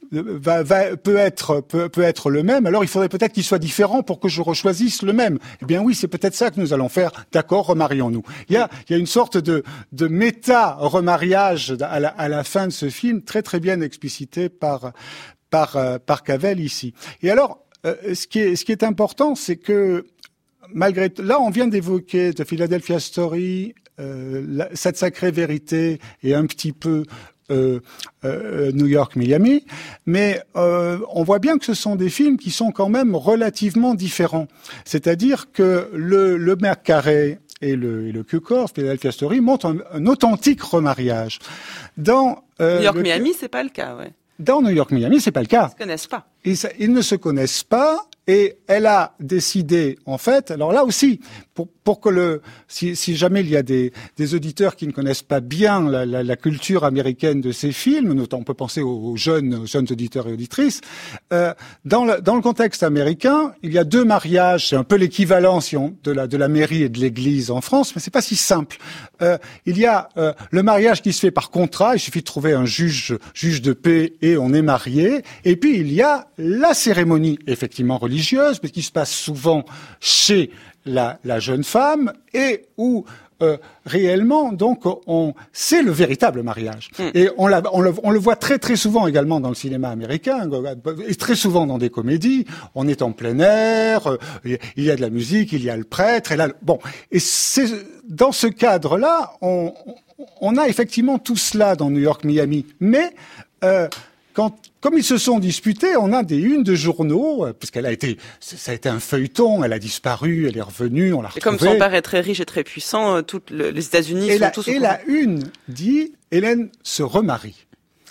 Va, va, peut être peut, peut être le même, alors il faudrait peut-être qu'il soit différent pour que je rechoisisse le même. Eh bien oui, c'est peut-être ça que nous allons faire. D'accord, remarions-nous. Il y a, il y a une sorte de, de méta-remariage à la, à la fin de ce film, très très bien explicité par par par Cavell ici. Et alors, euh, ce qui est ce qui est important, c'est que malgré là, on vient d'évoquer The Philadelphia Story, euh, la, cette sacrée vérité et un petit peu Euh, euh, New York, Miami, mais euh, on voit bien que ce sont des films qui sont quand même relativement différents. C'est-à-dire que le, le McCarré et le, et le Cukor, Philadelphia Story, montrent un, un authentique remariage. Dans euh, New York, le, Miami, c'est pas le cas, ouais. Dans New York, Miami, c'est pas le cas. Ils se connaissent pas. Ils, ils ne se connaissent pas. Et elle a décidé, en fait, alors là aussi, pour, pour que le, si, si jamais il y a des, des auditeurs qui ne connaissent pas bien la, la, la culture américaine de ces films, notamment on peut penser aux, aux jeunes, aux jeunes auditeurs et auditrices, euh, dans le, dans le contexte américain, il y a deux mariages, c'est un peu l'équivalent si on, de la, de la mairie et de l'église en France, mais c'est pas si simple. Euh, il y a euh, le mariage qui se fait par contrat, il suffit de trouver un juge, juge de paix et on est marié, et puis il y a la cérémonie, effectivement religieuse, religieuse, mais qui se passe souvent chez la, la jeune femme et où euh, réellement, donc, on c'est le véritable mariage. Mm. Et on, l'a, on, le, on le voit très très souvent également dans le cinéma américain et très souvent dans des comédies. On est en plein air, euh, il y a de la musique, il y a le prêtre. Et là, bon, et c'est dans ce cadre-là, on, on a effectivement tout cela dans New York, Miami, mais euh, quand Comme ils se sont disputés, on a des unes de journaux, puisqu'elle a été, ça a été un feuilleton, elle a disparu, elle est revenue, on l'a retrouvée. Et comme son père est très riche et très puissant, toutes le, les États-Unis et sont la, tous au Et courant. la une dit, Hélène se remarie.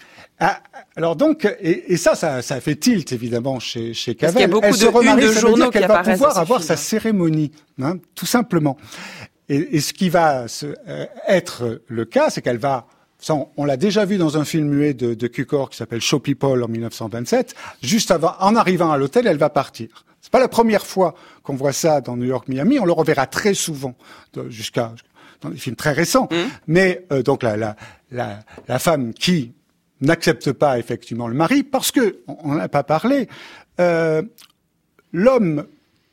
Ah, alors donc, et, et ça, ça, ça fait tilt évidemment chez chez Cavell. Parce qu'il y a beaucoup elle de se remarie, de ça journaux veut dire qu'elle va pouvoir avoir film, sa hein. cérémonie, hein, tout simplement. Et, et ce qui va se, euh, être le cas, c'est qu'elle va Ça, on, on l'a déjà vu dans un film muet de, de Cukor qui s'appelle Show People en dix-neuf cent vingt-sept. Juste avant, en arrivant à l'hôtel, elle va partir. C'est pas la première fois qu'on voit ça dans New York, Miami. On le reverra très souvent, de, jusqu'à dans des films très récents. Mmh. Mais euh, donc la, la, la, la femme qui n'accepte pas effectivement le mari parce que on n'a pas parlé. Euh, l'homme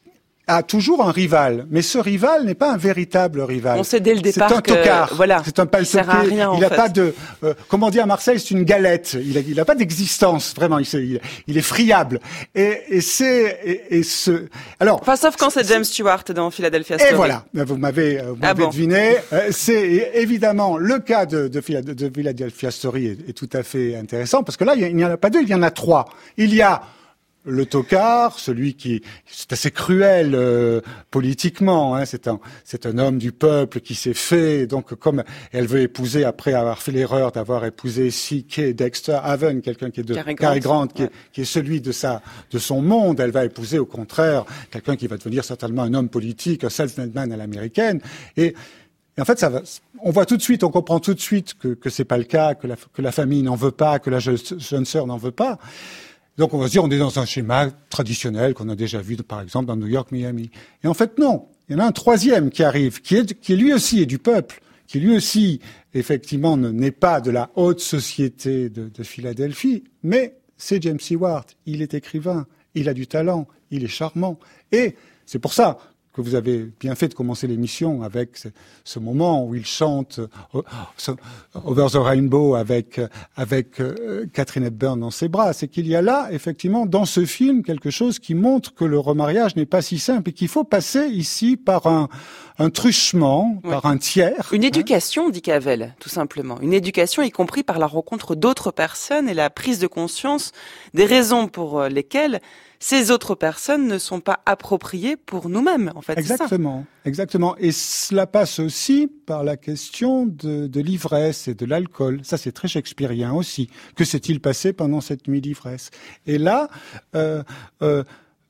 a toujours un rival, mais ce rival n'est pas un véritable rival. On sait dès le départ c'est un tocard, que, voilà, c'est un paltoqué. Il n'a pas de, euh, comment dire à Marseille, c'est une galette. Il a, il a pas d'existence vraiment. Il, il, il est friable. Et, et c'est, et, et ce, alors. Enfin, sauf quand c'est James Stewart dans Philadelphia Story. Et voilà, vous m'avez, vous m'avez ah bon. deviné. C'est évidemment le cas de, de, de Philadelphia Story est, est tout à fait intéressant parce que là, il n'y en a pas deux, il y en a trois. Il y a le tocard, celui qui c'est assez cruel euh, politiquement, hein, c'est un c'est un homme du peuple qui s'est fait donc comme elle veut épouser après avoir fait l'erreur d'avoir épousé C K Dexter Haven, quelqu'un qui est de Cary Grant, Cary Grant qui, ouais. est, qui est celui de sa de son monde, elle va épouser au contraire quelqu'un qui va devenir certainement un homme politique, un salesman à l'américaine et Et en fait, ça va, on voit tout de suite, on comprend tout de suite que que c'est pas le cas, que la que la famille n'en veut pas, que la jeune, jeune sœur n'en veut pas. Donc on va se dire, on est dans un schéma traditionnel qu'on a déjà vu, par exemple, dans New York, Miami. Et en fait, non. Il y en a un troisième qui arrive, qui est, qui lui aussi est du peuple, qui lui aussi, effectivement, n'est pas de la haute société de, de Philadelphie, mais c'est James Stewart. Il est écrivain, il a du talent, il est charmant. Et c'est pour ça que vous avez bien fait de commencer l'émission avec ce, ce moment où il chante uh, Over the Rainbow avec, avec uh, Katharine Hepburn dans ses bras. C'est qu'il y a là, effectivement, dans ce film, quelque chose qui montre que le remariage n'est pas si simple et qu'il faut passer ici par un, un truchement, oui. par un tiers. Une éducation, hein. dit Cavell, tout simplement. Une éducation, y compris par la rencontre d'autres personnes et la prise de conscience des raisons pour lesquelles ces autres personnes ne sont pas appropriées pour nous-mêmes, en fait. Exactement, c'est ça. exactement. Et cela passe aussi par la question de, de l'ivresse et de l'alcool. Ça, c'est très shakespearien aussi. Que s'est-il passé pendant cette nuit d'ivresse? Et là, euh, euh,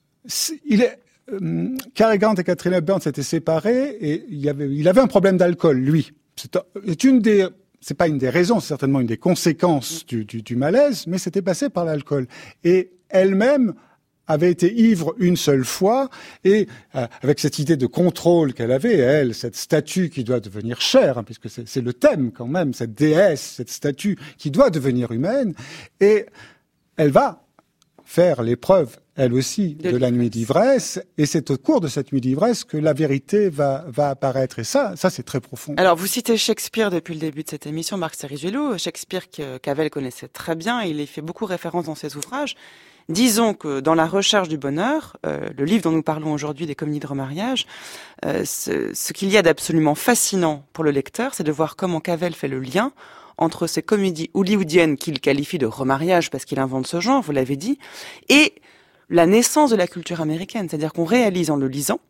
il est... Euh, Cary Grant et Katharine Hepburn s'étaient séparés et il y avait, il avait un problème d'alcool, lui. C'est, c'est une des... C'est pas une des raisons, c'est certainement une des conséquences du, du, du malaise, mais c'était passé par l'alcool. Et elle-même avait été ivre une seule fois, et euh, avec cette idée de contrôle qu'elle avait, elle, cette statue qui doit devenir chère, hein, puisque c'est, c'est le thème quand même, cette déesse, cette statue qui doit devenir humaine, et elle va faire l'épreuve, elle aussi, de, de la nuit d'ivresse, et c'est au cours de cette nuit d'ivresse que la vérité va, va apparaître, et ça, ça c'est très profond. Alors, vous citez Shakespeare depuis le début de cette émission, Marc Cerizuelo, Shakespeare que Cavell connaissait très bien, il y fait beaucoup référence dans ses ouvrages. Disons que dans La recherche du bonheur, euh, le livre dont nous parlons aujourd'hui des comédies de remariage, euh, ce, ce qu'il y a d'absolument fascinant pour le lecteur, c'est de voir comment Cavell fait le lien entre ces comédies hollywoodiennes qu'il qualifie de remariage parce qu'il invente ce genre, vous l'avez dit, et la naissance de la culture américaine. C'est-à-dire qu'on réalise en le lisant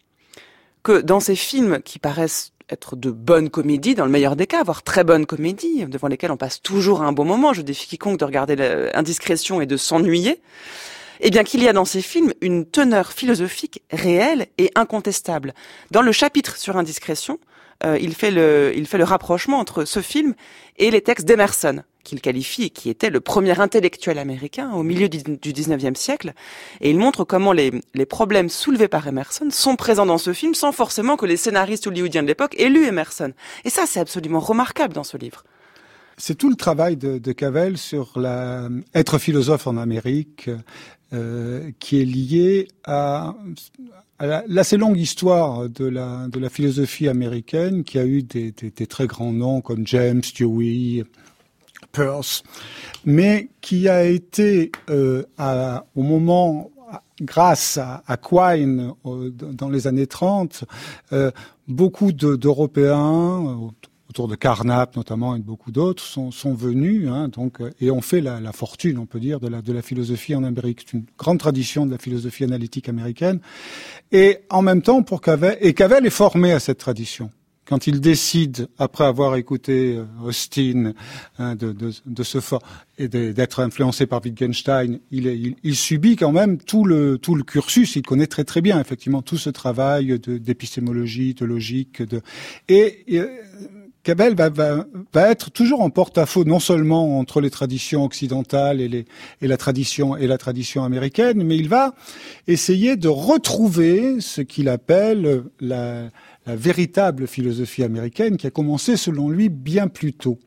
que dans ces films qui paraissent être de bonnes comédies, dans le meilleur des cas, voire très bonnes comédies, devant lesquelles on passe toujours un bon moment. Je défie quiconque de regarder l'Indiscrétion et de s'ennuyer. Eh bien, qu'il y a dans ces films une teneur philosophique réelle et incontestable. Dans le chapitre sur Indiscrétion, euh, il fait le, il fait le rapprochement entre ce film et les textes d'Emerson, qu'il qualifie et qui était le premier intellectuel américain au milieu du dix-neuvième siècle. Et il montre comment les, les problèmes soulevés par Emerson sont présents dans ce film sans forcément que les scénaristes hollywoodiens de l'époque aient lu Emerson. Et ça, c'est absolument remarquable dans ce livre. C'est tout le travail de, de Cavell sur la, être philosophe en Amérique, euh, qui est lié à, à la, l'assez longue histoire de la, de la philosophie américaine, qui a eu des, des, des très grands noms comme James, Dewey, Peirce, mais qui a été euh, à, au moment, grâce à, à Quine euh, dans les années trente, euh, beaucoup de, d'Européens, euh, autour de Carnap notamment et de beaucoup d'autres, sont, sont venus, hein, donc, et ont fait la, la fortune, on peut dire, de la, de la philosophie en Amérique. C'est une grande tradition de la philosophie analytique américaine. Et en même temps, pour Cavell, et Cavell est formé à cette tradition. Quand il décide, après avoir écouté Austin, hein, de, de, de se for- et de, d'être influencé par Wittgenstein, il, il, il subit quand même tout le, tout le cursus. Il connaît très très bien, effectivement, tout ce travail de, d'épistémologie, de logique, de, et, et Cavell va, va, va être toujours en porte-à-faux, non seulement entre les traditions occidentales et, les, et la tradition et la tradition américaine, mais il va essayer de retrouver ce qu'il appelle la, la véritable philosophie américaine, qui a commencé, selon lui, bien plus tôt.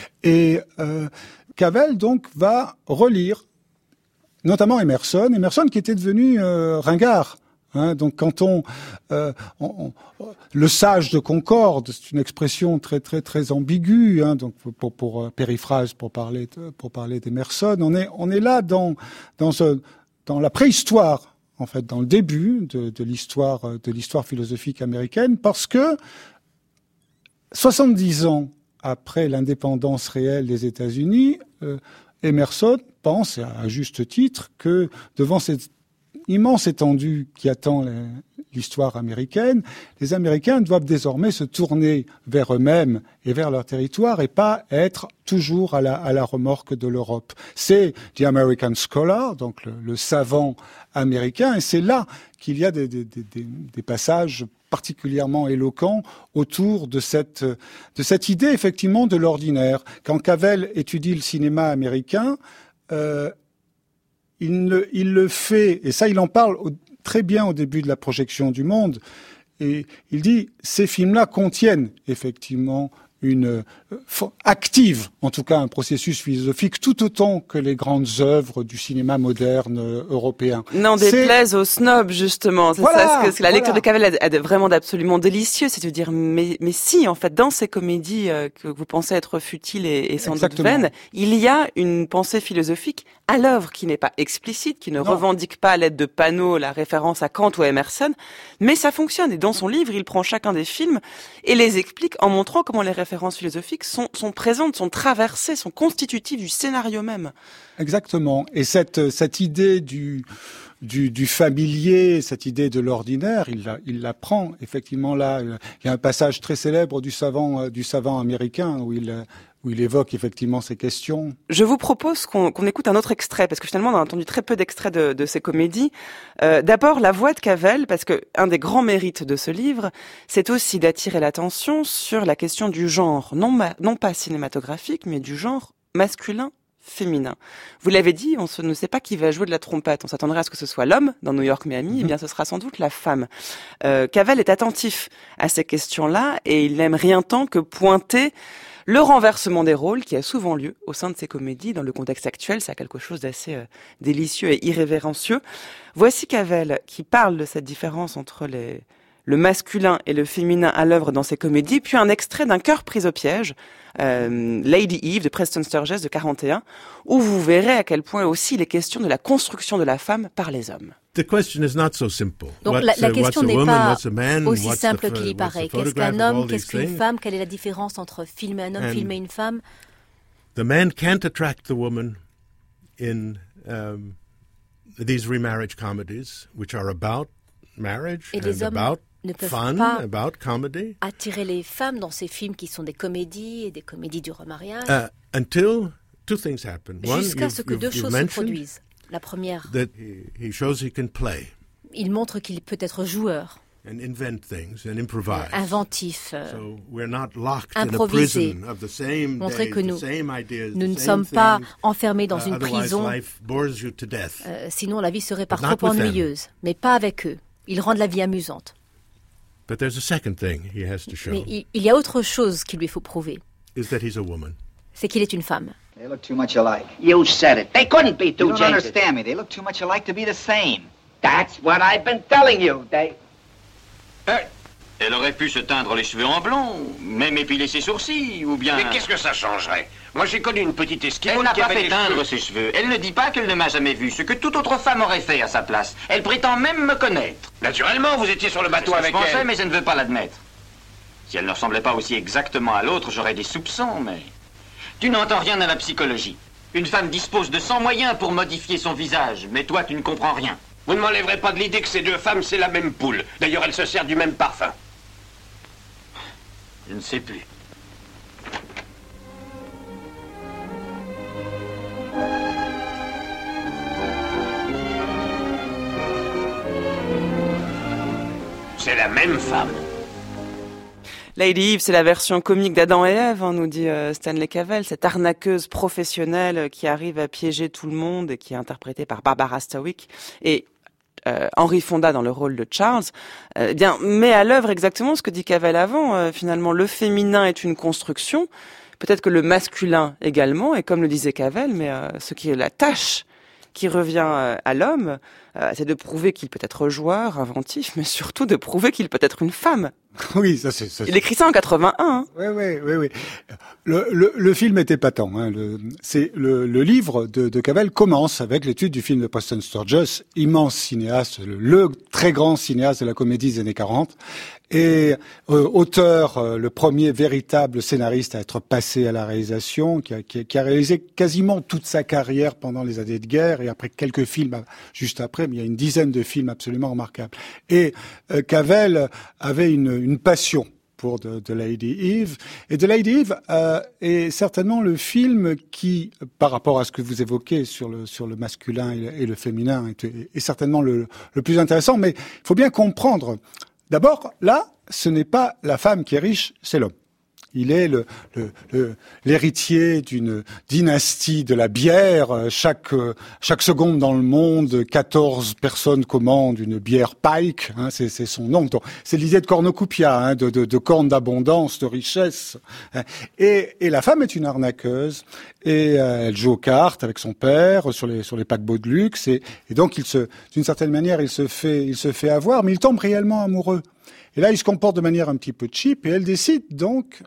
Et euh, Cavell donc va relire, notamment Emerson, Emerson qui était devenu euh, ringard. Hein, donc quand on, euh, on, on, le sage de Concorde, c'est une expression très très très ambiguë, hein, donc pour, pour, pour euh, périphrase pour parler de, pour parler d'Emerson, on est on est là dans dans ce, dans la préhistoire, en fait, dans le début de, de l'histoire de l'histoire philosophique américaine, parce que soixante-dix ans après l'indépendance réelle des États-Unis, euh, Emerson pense, à juste titre, que devant cette immense étendue qui attend l'histoire américaine, les Américains doivent désormais se tourner vers eux-mêmes et vers leur territoire et pas être toujours à la, à la remorque de l'Europe. C'est The American Scholar, donc le, le savant américain, et c'est là qu'il y a des, des, des, des passages particulièrement éloquents autour de cette, de cette idée effectivement de l'ordinaire. Quand Cavell étudie le cinéma américain, euh, Il le, il le fait, et ça il en parle au, très bien au début de la projection du Monde, et il dit, ces films-là contiennent effectivement une euh, active, en tout cas, un processus philosophique tout autant que les grandes œuvres du cinéma moderne euh, européen. Non, déplaise aux snobs, justement. C'est voilà, ça, ce que, ce que la voilà. lecture de Cavell a, a vraiment d'absolument délicieux, c'est de dire, mais, mais si, en fait, dans ces comédies euh, que vous pensez être futiles et, et sans Exactement. doute vaines, il y a une pensée philosophique à l'œuvre qui n'est pas explicite, qui ne non. revendique pas à l'aide de panneaux la référence à Kant ou à Emerson, mais ça fonctionne. Et dans son livre, il prend chacun des films et les explique en montrant comment les références philosophiques sont, sont présentes, sont traversées, sont constitutives du scénario même. Exactement. Et cette, cette idée du, du, du familier, cette idée de l'ordinaire, il la, il la prend effectivement là. Il y a un passage très célèbre du savant, du savant américain où il, où il évoque effectivement ces questions. Je vous propose qu'on, qu'on écoute un autre extrait, parce que finalement on a entendu très peu d'extraits de, de ces comédies. Euh, d'abord la voix de Cavell, parce que un des grands mérites de ce livre, c'est aussi d'attirer l'attention sur la question du genre, non, ma, non pas cinématographique, mais du genre masculin. Féminin. Vous l'avez dit, on ne sait pas qui va jouer de la trompette. On s'attendrait à ce que ce soit l'homme dans New York, Miami. Mm-hmm. Eh bien, ce sera sans doute la femme. Euh, Cavell est attentif à ces questions-là et il n'aime rien tant que pointer le renversement des rôles qui a souvent lieu au sein de ces comédies. Dans le contexte actuel, ça a quelque chose d'assez euh, délicieux et irrévérencieux. Voici Cavell qui parle de cette différence entre les, le masculin et le féminin à l'œuvre dans ces comédies, puis un extrait d'un Cœur pris au piège, Euh, Lady Eve de Preston Sturges de quarante et un, où vous verrez à quel point aussi les questions de la construction de la femme par les hommes. The question is not so simple. Donc what's, la, la uh, question n'est woman, pas man, aussi simple qu'il y paraît. Qu'est-ce qu'un homme, qu'est-ce qu'une things? femme, quelle est la différence entre filmer un homme, And filmer une femme? The man can't attract the woman in um, these remarriage comedies, which are about marriage Et les and hommes about ne peuvent fun, pas about comedy. attirer les femmes dans ces films qui sont des comédies et des comédies du remariage. Uh, until two things happen. One, Jusqu'à ce que you've, deux you've choses se mentioned produisent. La première, that he, he shows he can play il montre qu'il peut être joueur, and invent things and improvise. inventif, euh, So we're not locked improvisé. in a prison of the same Montrer days, que nous, the same ideas, nous the ne same sommes pas things. enfermés dans Uh, une otherwise prison, life bores you to death. euh, sinon la vie serait par But not trop with them. ennuyeuse. Mais pas avec eux. Ils rendent la vie amusante. But there's a second thing he has to show, Mais il, il y a autre chose qu'il lui faut prouver. is that he's a woman. C'est qu'il est une femme. They look too much alike. You said it. They couldn't be two You don't genders. understand me. They look too much alike to be the same. That's what I've been telling you. They... Elle aurait pu se teindre les cheveux en blond, même épiler ses sourcils, ou bien... Mais qu'est-ce que ça changerait? Moi, j'ai connu une petite esquimau Elle n'a qui pas avait fait des teindre cheveux. ses cheveux. Elle ne dit pas qu'elle ne m'a jamais vu, ce que toute autre femme aurait fait à sa place. Elle prétend même me connaître. Naturellement, vous étiez sur le bateau C'est ce que avec je pensais, elle. mais elle ne veut pas l'admettre. Si elle ne ressemblait pas aussi exactement à l'autre, j'aurais des soupçons, mais... Tu n'entends rien à la psychologie. Une femme dispose de cent moyens pour modifier son visage, mais toi, tu ne comprends rien. Vous ne m'enlèverez pas de l'idée que ces deux femmes, c'est la même poule. D'ailleurs, elles se servent du même parfum. Je ne sais plus. C'est la même femme. Lady Eve, c'est la version comique d'Adam et Ève, hein, nous dit euh, Stanley Cavell, cette arnaqueuse professionnelle qui arrive à piéger tout le monde et qui est interprétée par Barbara Stanwyck et euh, Henry Fonda dans le rôle de Charles. Euh, eh bien, met à l'œuvre exactement ce que dit Cavell avant. Euh, finalement, le féminin est une construction, peut-être que le masculin également, et comme le disait Cavell, mais euh, ce qui est la tâche qui revient euh, à l'homme, euh, c'est de prouver qu'il peut être joueur, inventif, mais surtout de prouver qu'il peut être une femme. Oui, ça c'est. Ça, Il écrit ça en quatre-vingt-un. Hein. Oui, oui, oui, oui. Le, le, le film est épatant. Hein. Le, c'est le, le livre de, de Cavell commence avec l'étude du film de Preston Sturges, immense cinéaste, le, le très grand cinéaste de la comédie des années quarante, et euh, auteur, euh, le premier véritable scénariste à être passé à la réalisation, qui a, qui, a, qui a réalisé quasiment toute sa carrière pendant les années de guerre, et après quelques films juste après, mais il y a une dizaine de films absolument remarquables. Et euh, Cavell avait une, une passion pour de, de Lady Eve. Et de Lady Eve euh, est certainement le film qui, par rapport à ce que vous évoquez sur le, sur le masculin et le, et le féminin, est, est certainement le, le plus intéressant. Mais il faut bien comprendre, d'abord, là, ce n'est pas la femme qui est riche, c'est l'homme. Il est le, le, le, l'héritier d'une dynastie de la bière. Chaque, chaque seconde dans le monde, quatorze personnes commandent une bière Pike. Hein, c'est, c'est son nom. Donc, c'est l'idée de cornucopia, hein, de, de, de cornes d'abondance, de richesse. Et, et la femme est une arnaqueuse. Et euh, elle joue aux cartes avec son père sur les sur les paquebots de luxe. Et, et donc, il se, d'une certaine manière, il se fait, il se fait avoir, mais il tombe réellement amoureux. Et là, il se comporte de manière un petit peu cheap. Et elle décide donc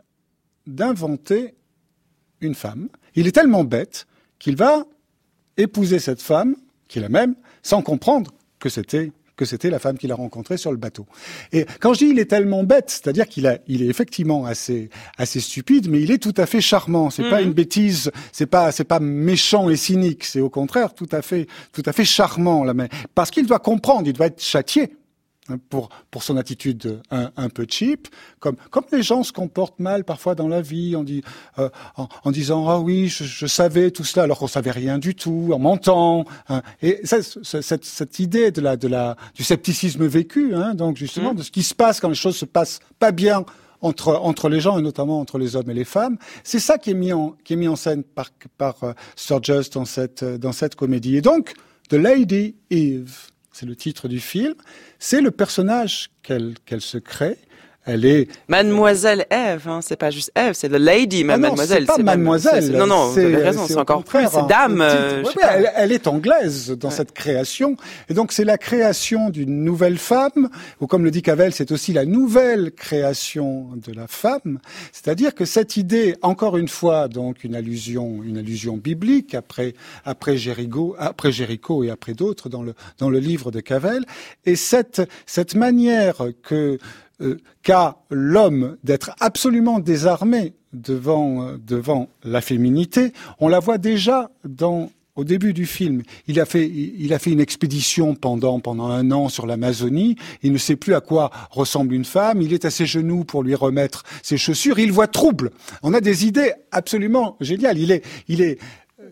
d'inventer une femme. Il est tellement bête qu'il va épouser cette femme, qu'il a même, sans comprendre que c'était que c'était la femme qu'il a rencontrée sur le bateau. Et quand je dis il est tellement bête, c'est-à-dire qu'il a, il est effectivement assez, assez stupide, mais il est tout à fait charmant. C'est mmh. pas une bêtise, c'est pas, c'est pas méchant et cynique. C'est au contraire tout à fait, tout à fait charmant là. Mais parce qu'il doit comprendre, il doit être châtié pour pour son attitude un, un peu cheap, comme comme les gens se comportent mal parfois dans la vie, on dit euh, en, en disant ah oui je, je savais tout cela alors qu'on savait rien du tout, en mentant, hein. Et ça, cette cette idée de la de la du scepticisme vécu, hein, donc justement mmh. de ce qui se passe quand les choses se passent pas bien entre entre les gens et notamment entre les hommes et les femmes, c'est ça qui est mis en qui est mis en scène par par uh, Sturges dans cette dans cette comédie. Et donc The Lady Eve, c'est le titre du film, c'est le personnage qu'elle qu'elle se crée. Elle est Mademoiselle Eve, hein, c'est pas juste Eve, c'est the lady, ah non, mademoiselle. C'est pas c'est mademoiselle. Même, c'est, non, non, vous avez raison, c'est, c'est encore plus, c'est dame. Euh, ouais, elle, elle est anglaise dans ouais. cette création, et donc c'est la création d'une nouvelle femme, ou comme le dit Cavell, c'est aussi la nouvelle création de la femme. C'est-à-dire que cette idée, encore une fois, donc une allusion, une allusion biblique après après Jéricho, après Jéricho et après d'autres dans le dans le livre de Cavell, et cette cette manière que Euh, qu'a l'homme d'être absolument désarmé devant euh, devant la féminité, on la voit déjà dans au début du film. Il a fait il a fait une expédition pendant pendant un an sur l'Amazonie, il ne sait plus à quoi ressemble une femme, il est à ses genoux pour lui remettre ses chaussures, il voit trouble. On a des idées absolument géniales, il est il est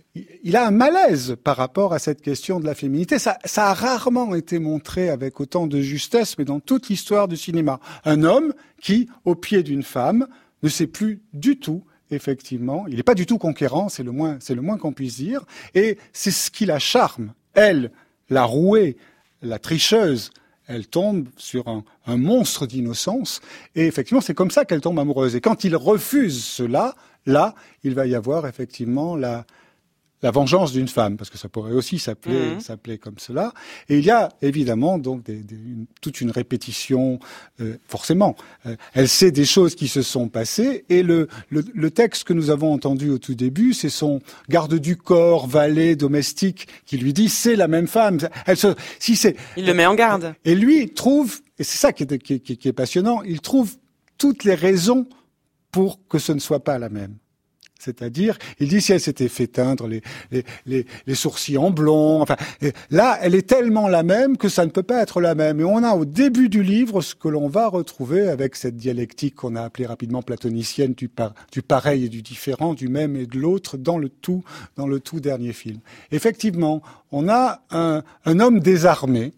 il a un malaise par rapport à cette question de la féminité. Ça, ça a rarement été montré avec autant de justesse, mais dans toute l'histoire du cinéma. Un homme qui, au pied d'une femme, ne sait plus du tout, effectivement, il n'est pas du tout conquérant, c'est le moins, c'est le moins qu'on puisse dire, et c'est ce qui la charme. Elle, la rouée, la tricheuse, elle tombe sur un, un monstre d'innocence, et effectivement, c'est comme ça qu'elle tombe amoureuse. Et quand il refuse cela, là, il va y avoir effectivement la la vengeance d'une femme, parce que ça pourrait aussi s'appeler, mmh. s'appeler comme cela. Et il y a évidemment donc des, des, une, toute une répétition, euh, forcément. Euh, elle sait des choses qui se sont passées, et le, le, le texte que nous avons entendu au tout début, c'est son garde du corps, valet, domestique, qui lui dit c'est la même femme. Elle se, si c'est. Il le met en garde. Et lui trouve, et c'est ça qui est, qui, qui, qui est passionnant, il trouve toutes les raisons pour que ce ne soit pas la même. C'est-à-dire, il dit si elle s'était fait teindre les, les, les, les sourcils en blond, enfin, là, elle est tellement la même que ça ne peut pas être la même. Et on a au début du livre ce que l'on va retrouver avec cette dialectique qu'on a appelée rapidement platonicienne du, par, du pareil et du différent, du même et de l'autre dans le tout, dans le tout dernier film. Effectivement, on a un, un homme désarmé,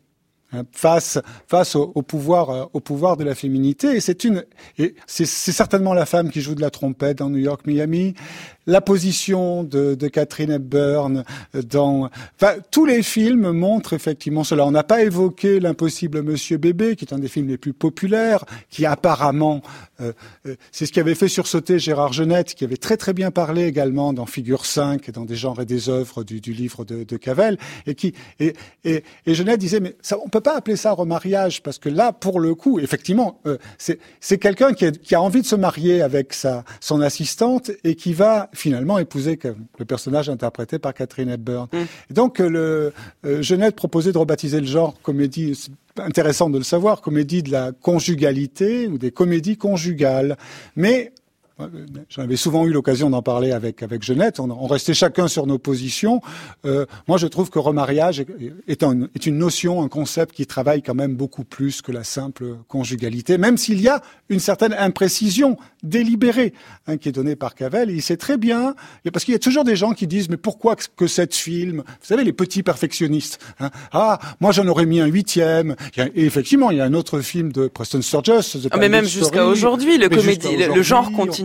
face face au, au pouvoir au pouvoir de la féminité, et c'est une et c'est, c'est certainement la femme qui joue de la trompette dans New York Miami, la position de, de Katharine Hepburn dans enfin tous les films montrent effectivement cela. On n'a pas évoqué l'impossible Monsieur Bébé, qui est un des films les plus populaires, qui apparemment euh, euh, c'est ce qui avait fait sursauter Gérard Genette, qui avait très très bien parlé également dans Figure cinq et dans des genres et des œuvres du, du livre de, de Cavell, et qui et et, et Genette disait mais ça on peut pas appeler ça remariage, parce que là, pour le coup, effectivement, euh, c'est, c'est quelqu'un qui, est, qui a envie de se marier avec sa, son assistante et qui va finalement épouser le personnage interprété par Katharine Hepburn. Mmh. Et donc, le euh, Genette proposait de rebaptiser le genre comédie, c'est intéressant de le savoir, comédie de la conjugalité ou des comédies conjugales. Mais j'en avais souvent eu l'occasion d'en parler avec avec Genette. On, on restait chacun sur nos positions. Euh, moi, je trouve que remariage est, est, un, est une notion, un concept qui travaille quand même beaucoup plus que la simple conjugalité, même s'il y a une certaine imprécision délibérée hein, qui est donnée par Cavell. Et il sait très bien, parce qu'il y a toujours des gens qui disent mais pourquoi que sept films? Vous savez, les petits perfectionnistes. Hein, ah, moi j'en aurais mis un huitième. Il y a, et effectivement, il y a un autre film de Preston Sturges. Ah, mais même jusqu'à aujourd'hui, le comédie, le, le genre continue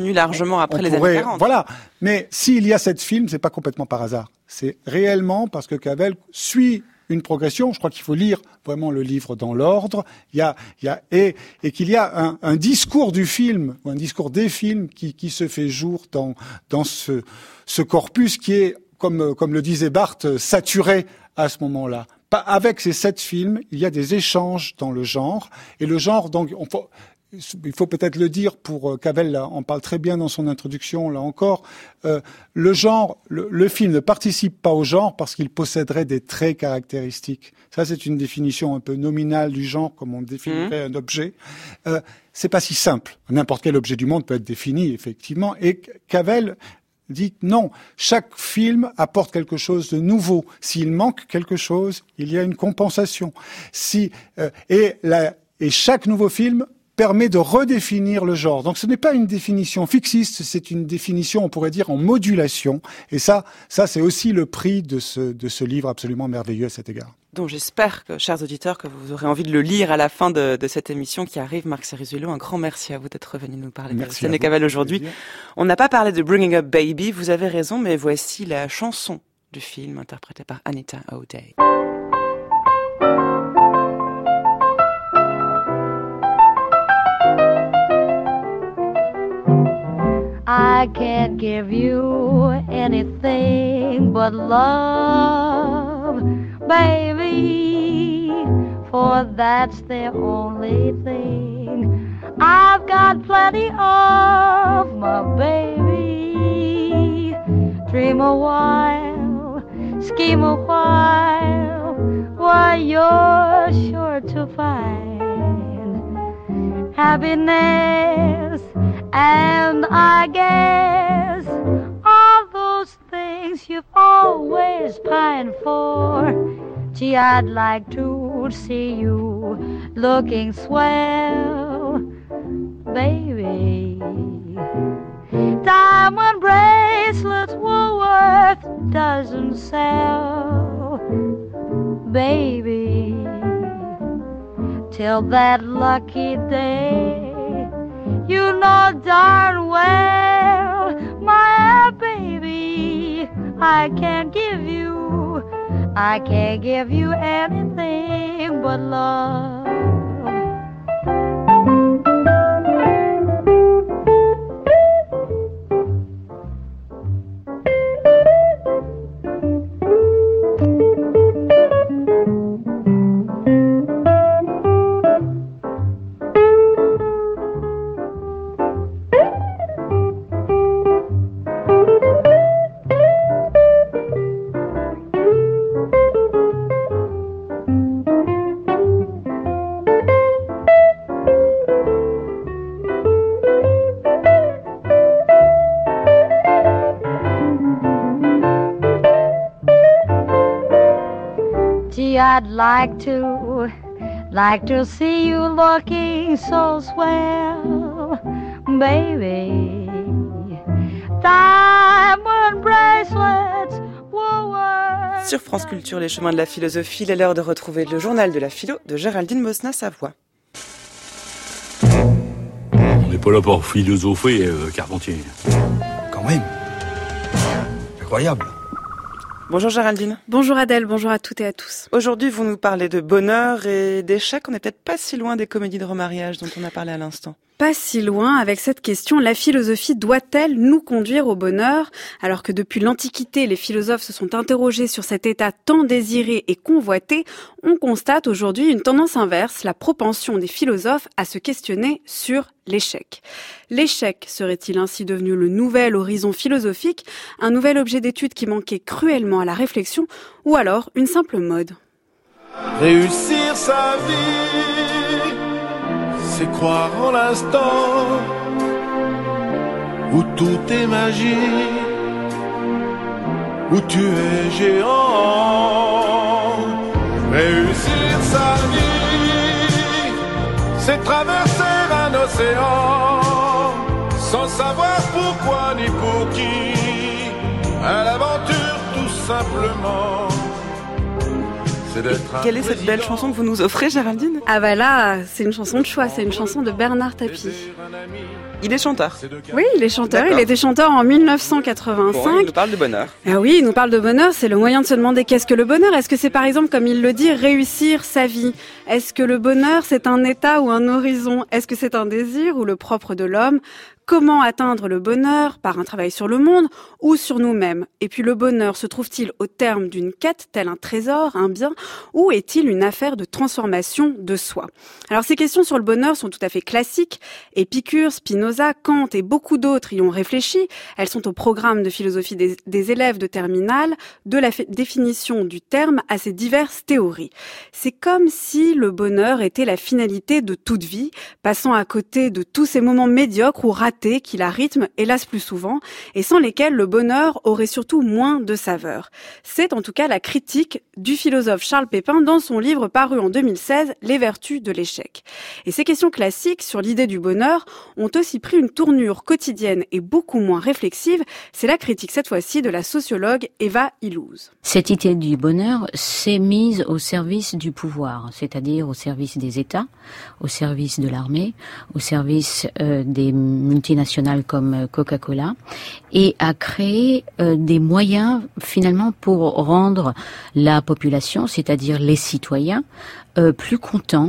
venu largement après on les pourrait, années quarante. Voilà. Mais s'il y a sept films, c'est pas complètement par hasard. C'est réellement parce que Cavell suit une progression. Je crois qu'il faut lire vraiment le livre dans l'ordre. Il y a, il y a et, et qu'il y a un, un discours du film, ou un discours des films qui, qui se fait jour dans dans ce, ce corpus qui est, comme comme le disait Barthes, saturé à ce moment-là. Pas avec ces sept films, il y a des échanges dans le genre et le genre. Donc, on faut, il faut peut-être le dire pour Cavell, là, on parle très bien dans son introduction, là encore. Euh, le genre, le, le film ne participe pas au genre parce qu'il posséderait des traits caractéristiques. Ça, c'est une définition un peu nominale du genre, comme on définirait mmh. un objet. Euh, c'est pas si simple. N'importe quel objet du monde peut être défini, effectivement. Et Cavell dit non, chaque film apporte quelque chose de nouveau. S'il manque quelque chose, il y a une compensation. Si euh, et la, et chaque nouveau film permet de redéfinir le genre. Donc ce n'est pas une définition fixiste, c'est une définition, on pourrait dire, en modulation. Et ça, ça c'est aussi le prix de ce, de ce livre absolument merveilleux à cet égard. Donc j'espère, que, chers auditeurs, que vous aurez envie de le lire à la fin de, de cette émission qui arrive. Marc Cérizulot, un grand merci à vous d'être revenu nous parler de Stanley Cavell aujourd'hui. On n'a pas parlé de Bringing Up Baby, vous avez raison, mais voici la chanson du film interprétée par Anita O'Day. I can't give you anything but love, baby, for that's the only thing I've got plenty of, my baby. Dream a while, scheme a while, why you're sure to find happiness. And I guess all those things you've always pined for. Gee, I'd like to see you looking swell, baby. Diamond bracelets Woolworth doesn't sell, baby. Till that lucky day, you know darn well, my baby, I can't give you, I can't give you anything but love. I'd like to, like to see you looking so swell, baby. Diamond bracelets, Woolworth. Sur France Culture, les chemins de la philosophie, il est l'heure de retrouver le journal de la philo de Géraldine Mosna-Savoie. On n'est pas là pour philosopher, euh, Carpentier. Quand même. Incroyable. Bonjour Géraldine. Bonjour Adèle, bonjour à toutes et à tous. Aujourd'hui, vous nous parlez de bonheur et d'échecs. On n'est peut-être pas si loin des comédies de remariage dont on a parlé à l'instant. Pas si loin avec cette question, la philosophie doit-elle nous conduire au bonheur? Alors que depuis l'Antiquité, les philosophes se sont interrogés sur cet état tant désiré et convoité, on constate aujourd'hui une tendance inverse, la propension des philosophes à se questionner sur l'échec. L'échec serait-il ainsi devenu le nouvel horizon philosophique, un nouvel objet d'étude qui manquait cruellement à la réflexion, ou alors une simple mode? Réussir sa vie, c'est croire en l'instant où tout est magie, où tu es géant. Réussir sa vie, c'est traverser un océan sans savoir pourquoi ni pour qui, à l'aventure tout simplement. Quelle est cette belle chanson que vous nous offrez, Géraldine? Ah bah là, c'est une chanson de choix, c'est une chanson de Bernard Tapie. Il est chanteur. Oui, il est chanteur. D'accord. Il était chanteur en dix-neuf cent quatre-vingt-cinq. Bon, il nous parle de bonheur. Ah oui, il nous parle de bonheur. C'est le moyen de se demander qu'est-ce que le bonheur. Est-ce que c'est par exemple, comme il le dit, réussir sa vie? Est-ce que le bonheur, c'est un état ou un horizon? Est-ce que c'est un désir ou le propre de l'homme? Comment atteindre le bonheur? Par un travail sur le monde ou sur nous-mêmes? Et puis le bonheur se trouve-t-il au terme d'une quête, tel un trésor, un bien, ou est-il une affaire de transformation de soi? Alors ces questions sur le bonheur sont tout à fait classiques. Épicure, Spinoza, Kant et beaucoup d'autres y ont réfléchi. Elles sont au programme de philosophie des, des élèves de terminale, de la f- définition du terme à ces diverses théories. C'est comme si le bonheur était la finalité de toute vie, passant à côté de tous ces moments médiocres ou ratés qui la rythment, hélas plus souvent, et sans lesquels le bonheur aurait surtout moins de saveur. C'est en tout cas la critique du philosophe Charles Pépin dans son livre paru en deux mille seize, Les vertus de l'échec. Et ces questions classiques sur l'idée du bonheur ont aussi pris une tournure quotidienne et beaucoup moins réflexive. C'est la critique cette fois-ci de la sociologue Eva Illouz. Cette idée du bonheur s'est mise au service du pouvoir, c'est-à-dire au service des États, au service de l'armée, au service euh, des multinationales comme Coca-Cola, et a créé euh, des moyens finalement pour rendre la population, c'est-à-dire les citoyens, euh, plus contents,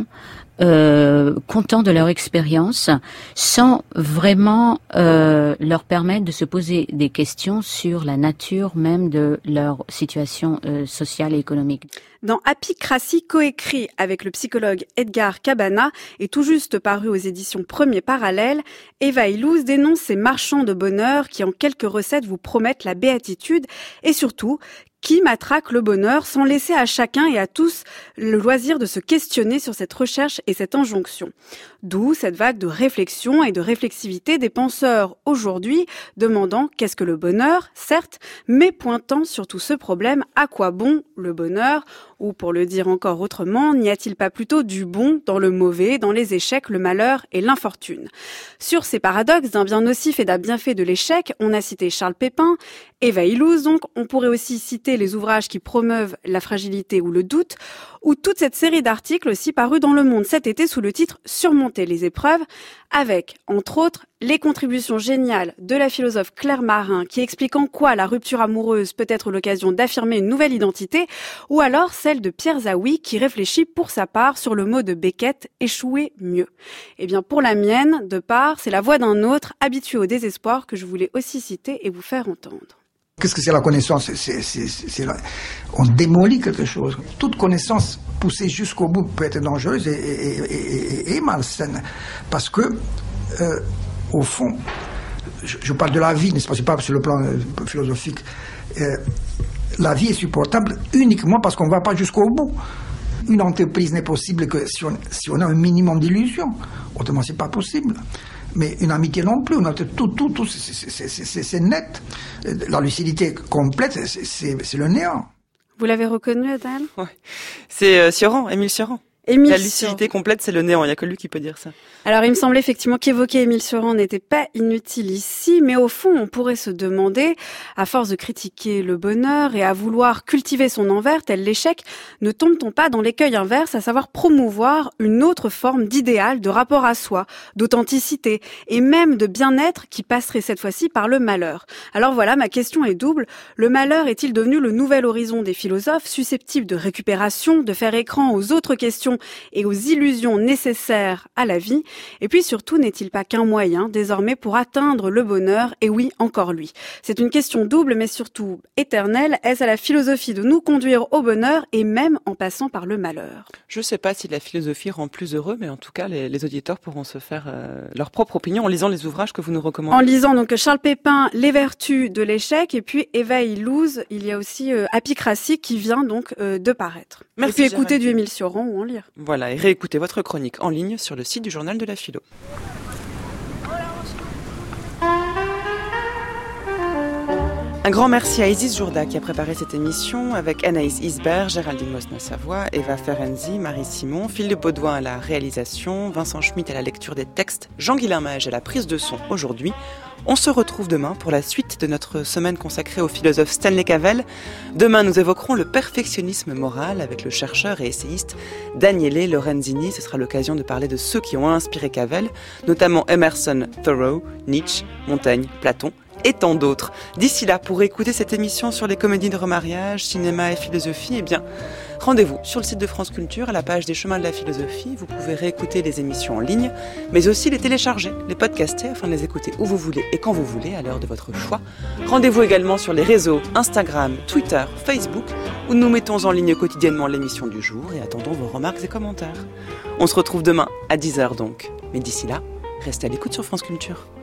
Euh, contents de leur expérience, sans vraiment euh, leur permettre de se poser des questions sur la nature même de leur situation euh, sociale et économique. Dans Apicratie, coécrit avec le psychologue Edgar Cabana et tout juste paru aux éditions Premier Parallèle, Eva Illouz dénonce ces marchands de bonheur qui en quelques recettes vous promettent la béatitude et surtout qui matraquent le bonheur sans laisser à chacun et à tous le loisir de se questionner sur cette recherche et cette injonction. D'où cette vague de réflexion et de réflexivité des penseurs aujourd'hui demandant qu'est-ce que le bonheur, certes, mais pointant surtout ce problème, à quoi bon le bonheur? Ou pour le dire encore autrement, n'y a-t-il pas plutôt du bon dans le mauvais, dans les échecs, le malheur et l'infortune? Sur ces paradoxes d'un bien nocif et d'un bienfait de l'échec, on a cité Charles Pépin, Eva Illouz, donc on pourrait aussi citer les ouvrages qui promeuvent la fragilité ou le doute, ou toute cette série d'articles aussi parus dans Le Monde cet été sous le titre « Surmonter les épreuves », avec, entre autres, les contributions géniales de la philosophe Claire Marin qui explique en quoi la rupture amoureuse peut être l'occasion d'affirmer une nouvelle identité, ou alors celle de Pierre Zaoui qui réfléchit pour sa part sur le mot de Beckett « échouer mieux ». Eh bien pour la mienne, de part, c'est la voix d'un autre habitué au désespoir que je voulais aussi citer et vous faire entendre. Qu'est-ce que c'est la connaissance? c'est, c'est, c'est la... On démolit quelque chose. Toute connaissance poussée jusqu'au bout peut être dangereuse et, et, et, et, et malsaine. Parce que, euh, au fond, je, je parle de la vie, n'est-ce pas? C'est pas sur le plan euh, philosophique. Euh, la vie est supportable uniquement parce qu'on ne va pas jusqu'au bout. Une entreprise n'est possible que si on, si on a un minimum d'illusions. Autrement, c'est pas possible. Mais une amitié non plus, on a tout, tout, tout, c'est, c'est, c'est, c'est, c'est net. La lucidité complète, c'est, c'est, c'est le néant. Vous l'avez reconnu, Adèle? Ouais. C'est euh, Sioran, Émile Sioran. Émile La lucidité complète, c'est le néant. Il n'y a que lui qui peut dire ça. Alors, il me semblait effectivement qu'évoquer Émile Sioran n'était pas inutile ici, mais au fond, on pourrait se demander, à force de critiquer le bonheur et à vouloir cultiver son envers, tel l'échec, ne tombe-t-on pas dans l'écueil inverse, à savoir promouvoir une autre forme d'idéal, de rapport à soi, d'authenticité et même de bien-être qui passerait cette fois-ci par le malheur. Alors voilà, ma question est double. Le malheur est-il devenu le nouvel horizon des philosophes, susceptible de récupération, de faire écran aux autres questions et aux illusions nécessaires à la vie? Et puis surtout, n'est-il pas qu'un moyen désormais pour atteindre le bonheur? Et oui, encore lui. C'est une question double mais surtout éternelle. Est-ce à la philosophie de nous conduire au bonheur et même en passant par le malheur? Je ne sais pas si la philosophie rend plus heureux, mais en tout cas, les, les auditeurs pourront se faire euh, leur propre opinion en lisant les ouvrages que vous nous recommandez. En lisant donc Charles Pépin, Les vertus de l'échec, et puis Eva Illouz, il y a aussi euh, Apicratie qui vient donc euh, de paraître. Merci, et puis écouter du Émile Sioran ou en lire. Voilà, et réécoutez votre chronique en ligne sur le site du Journal de la Philo. Un grand merci à Isis Jourda qui a préparé cette émission avec Anaïs Isbert, Géraldine Mosna-Savoie, Eva Ferenzi, Marie Simon, Philippe Baudouin à la réalisation, Vincent Schmitt à la lecture des textes, Jean-Guilain Mage à la prise de son aujourd'hui. On se retrouve demain pour la suite de notre semaine consacrée au philosophe Stanley Cavell. Demain, nous évoquerons le perfectionnisme moral avec le chercheur et essayiste Daniele Lorenzini. Ce sera l'occasion de parler de ceux qui ont inspiré Cavell, notamment Emerson, Thoreau, Nietzsche, Montaigne, Platon et tant d'autres. D'ici là, pour écouter cette émission sur les comédies de remariage, cinéma et philosophie, eh bien, rendez-vous sur le site de France Culture, à la page des chemins de la philosophie. Vous pouvez réécouter les émissions en ligne, mais aussi les télécharger, les podcaster, afin de les écouter où vous voulez et quand vous voulez, à l'heure de votre choix. Rendez-vous également sur les réseaux Instagram, Twitter, Facebook, où nous mettons en ligne quotidiennement l'émission du jour et attendons vos remarques et commentaires. On se retrouve demain à dix heures donc. Mais d'ici là, restez à l'écoute sur France Culture.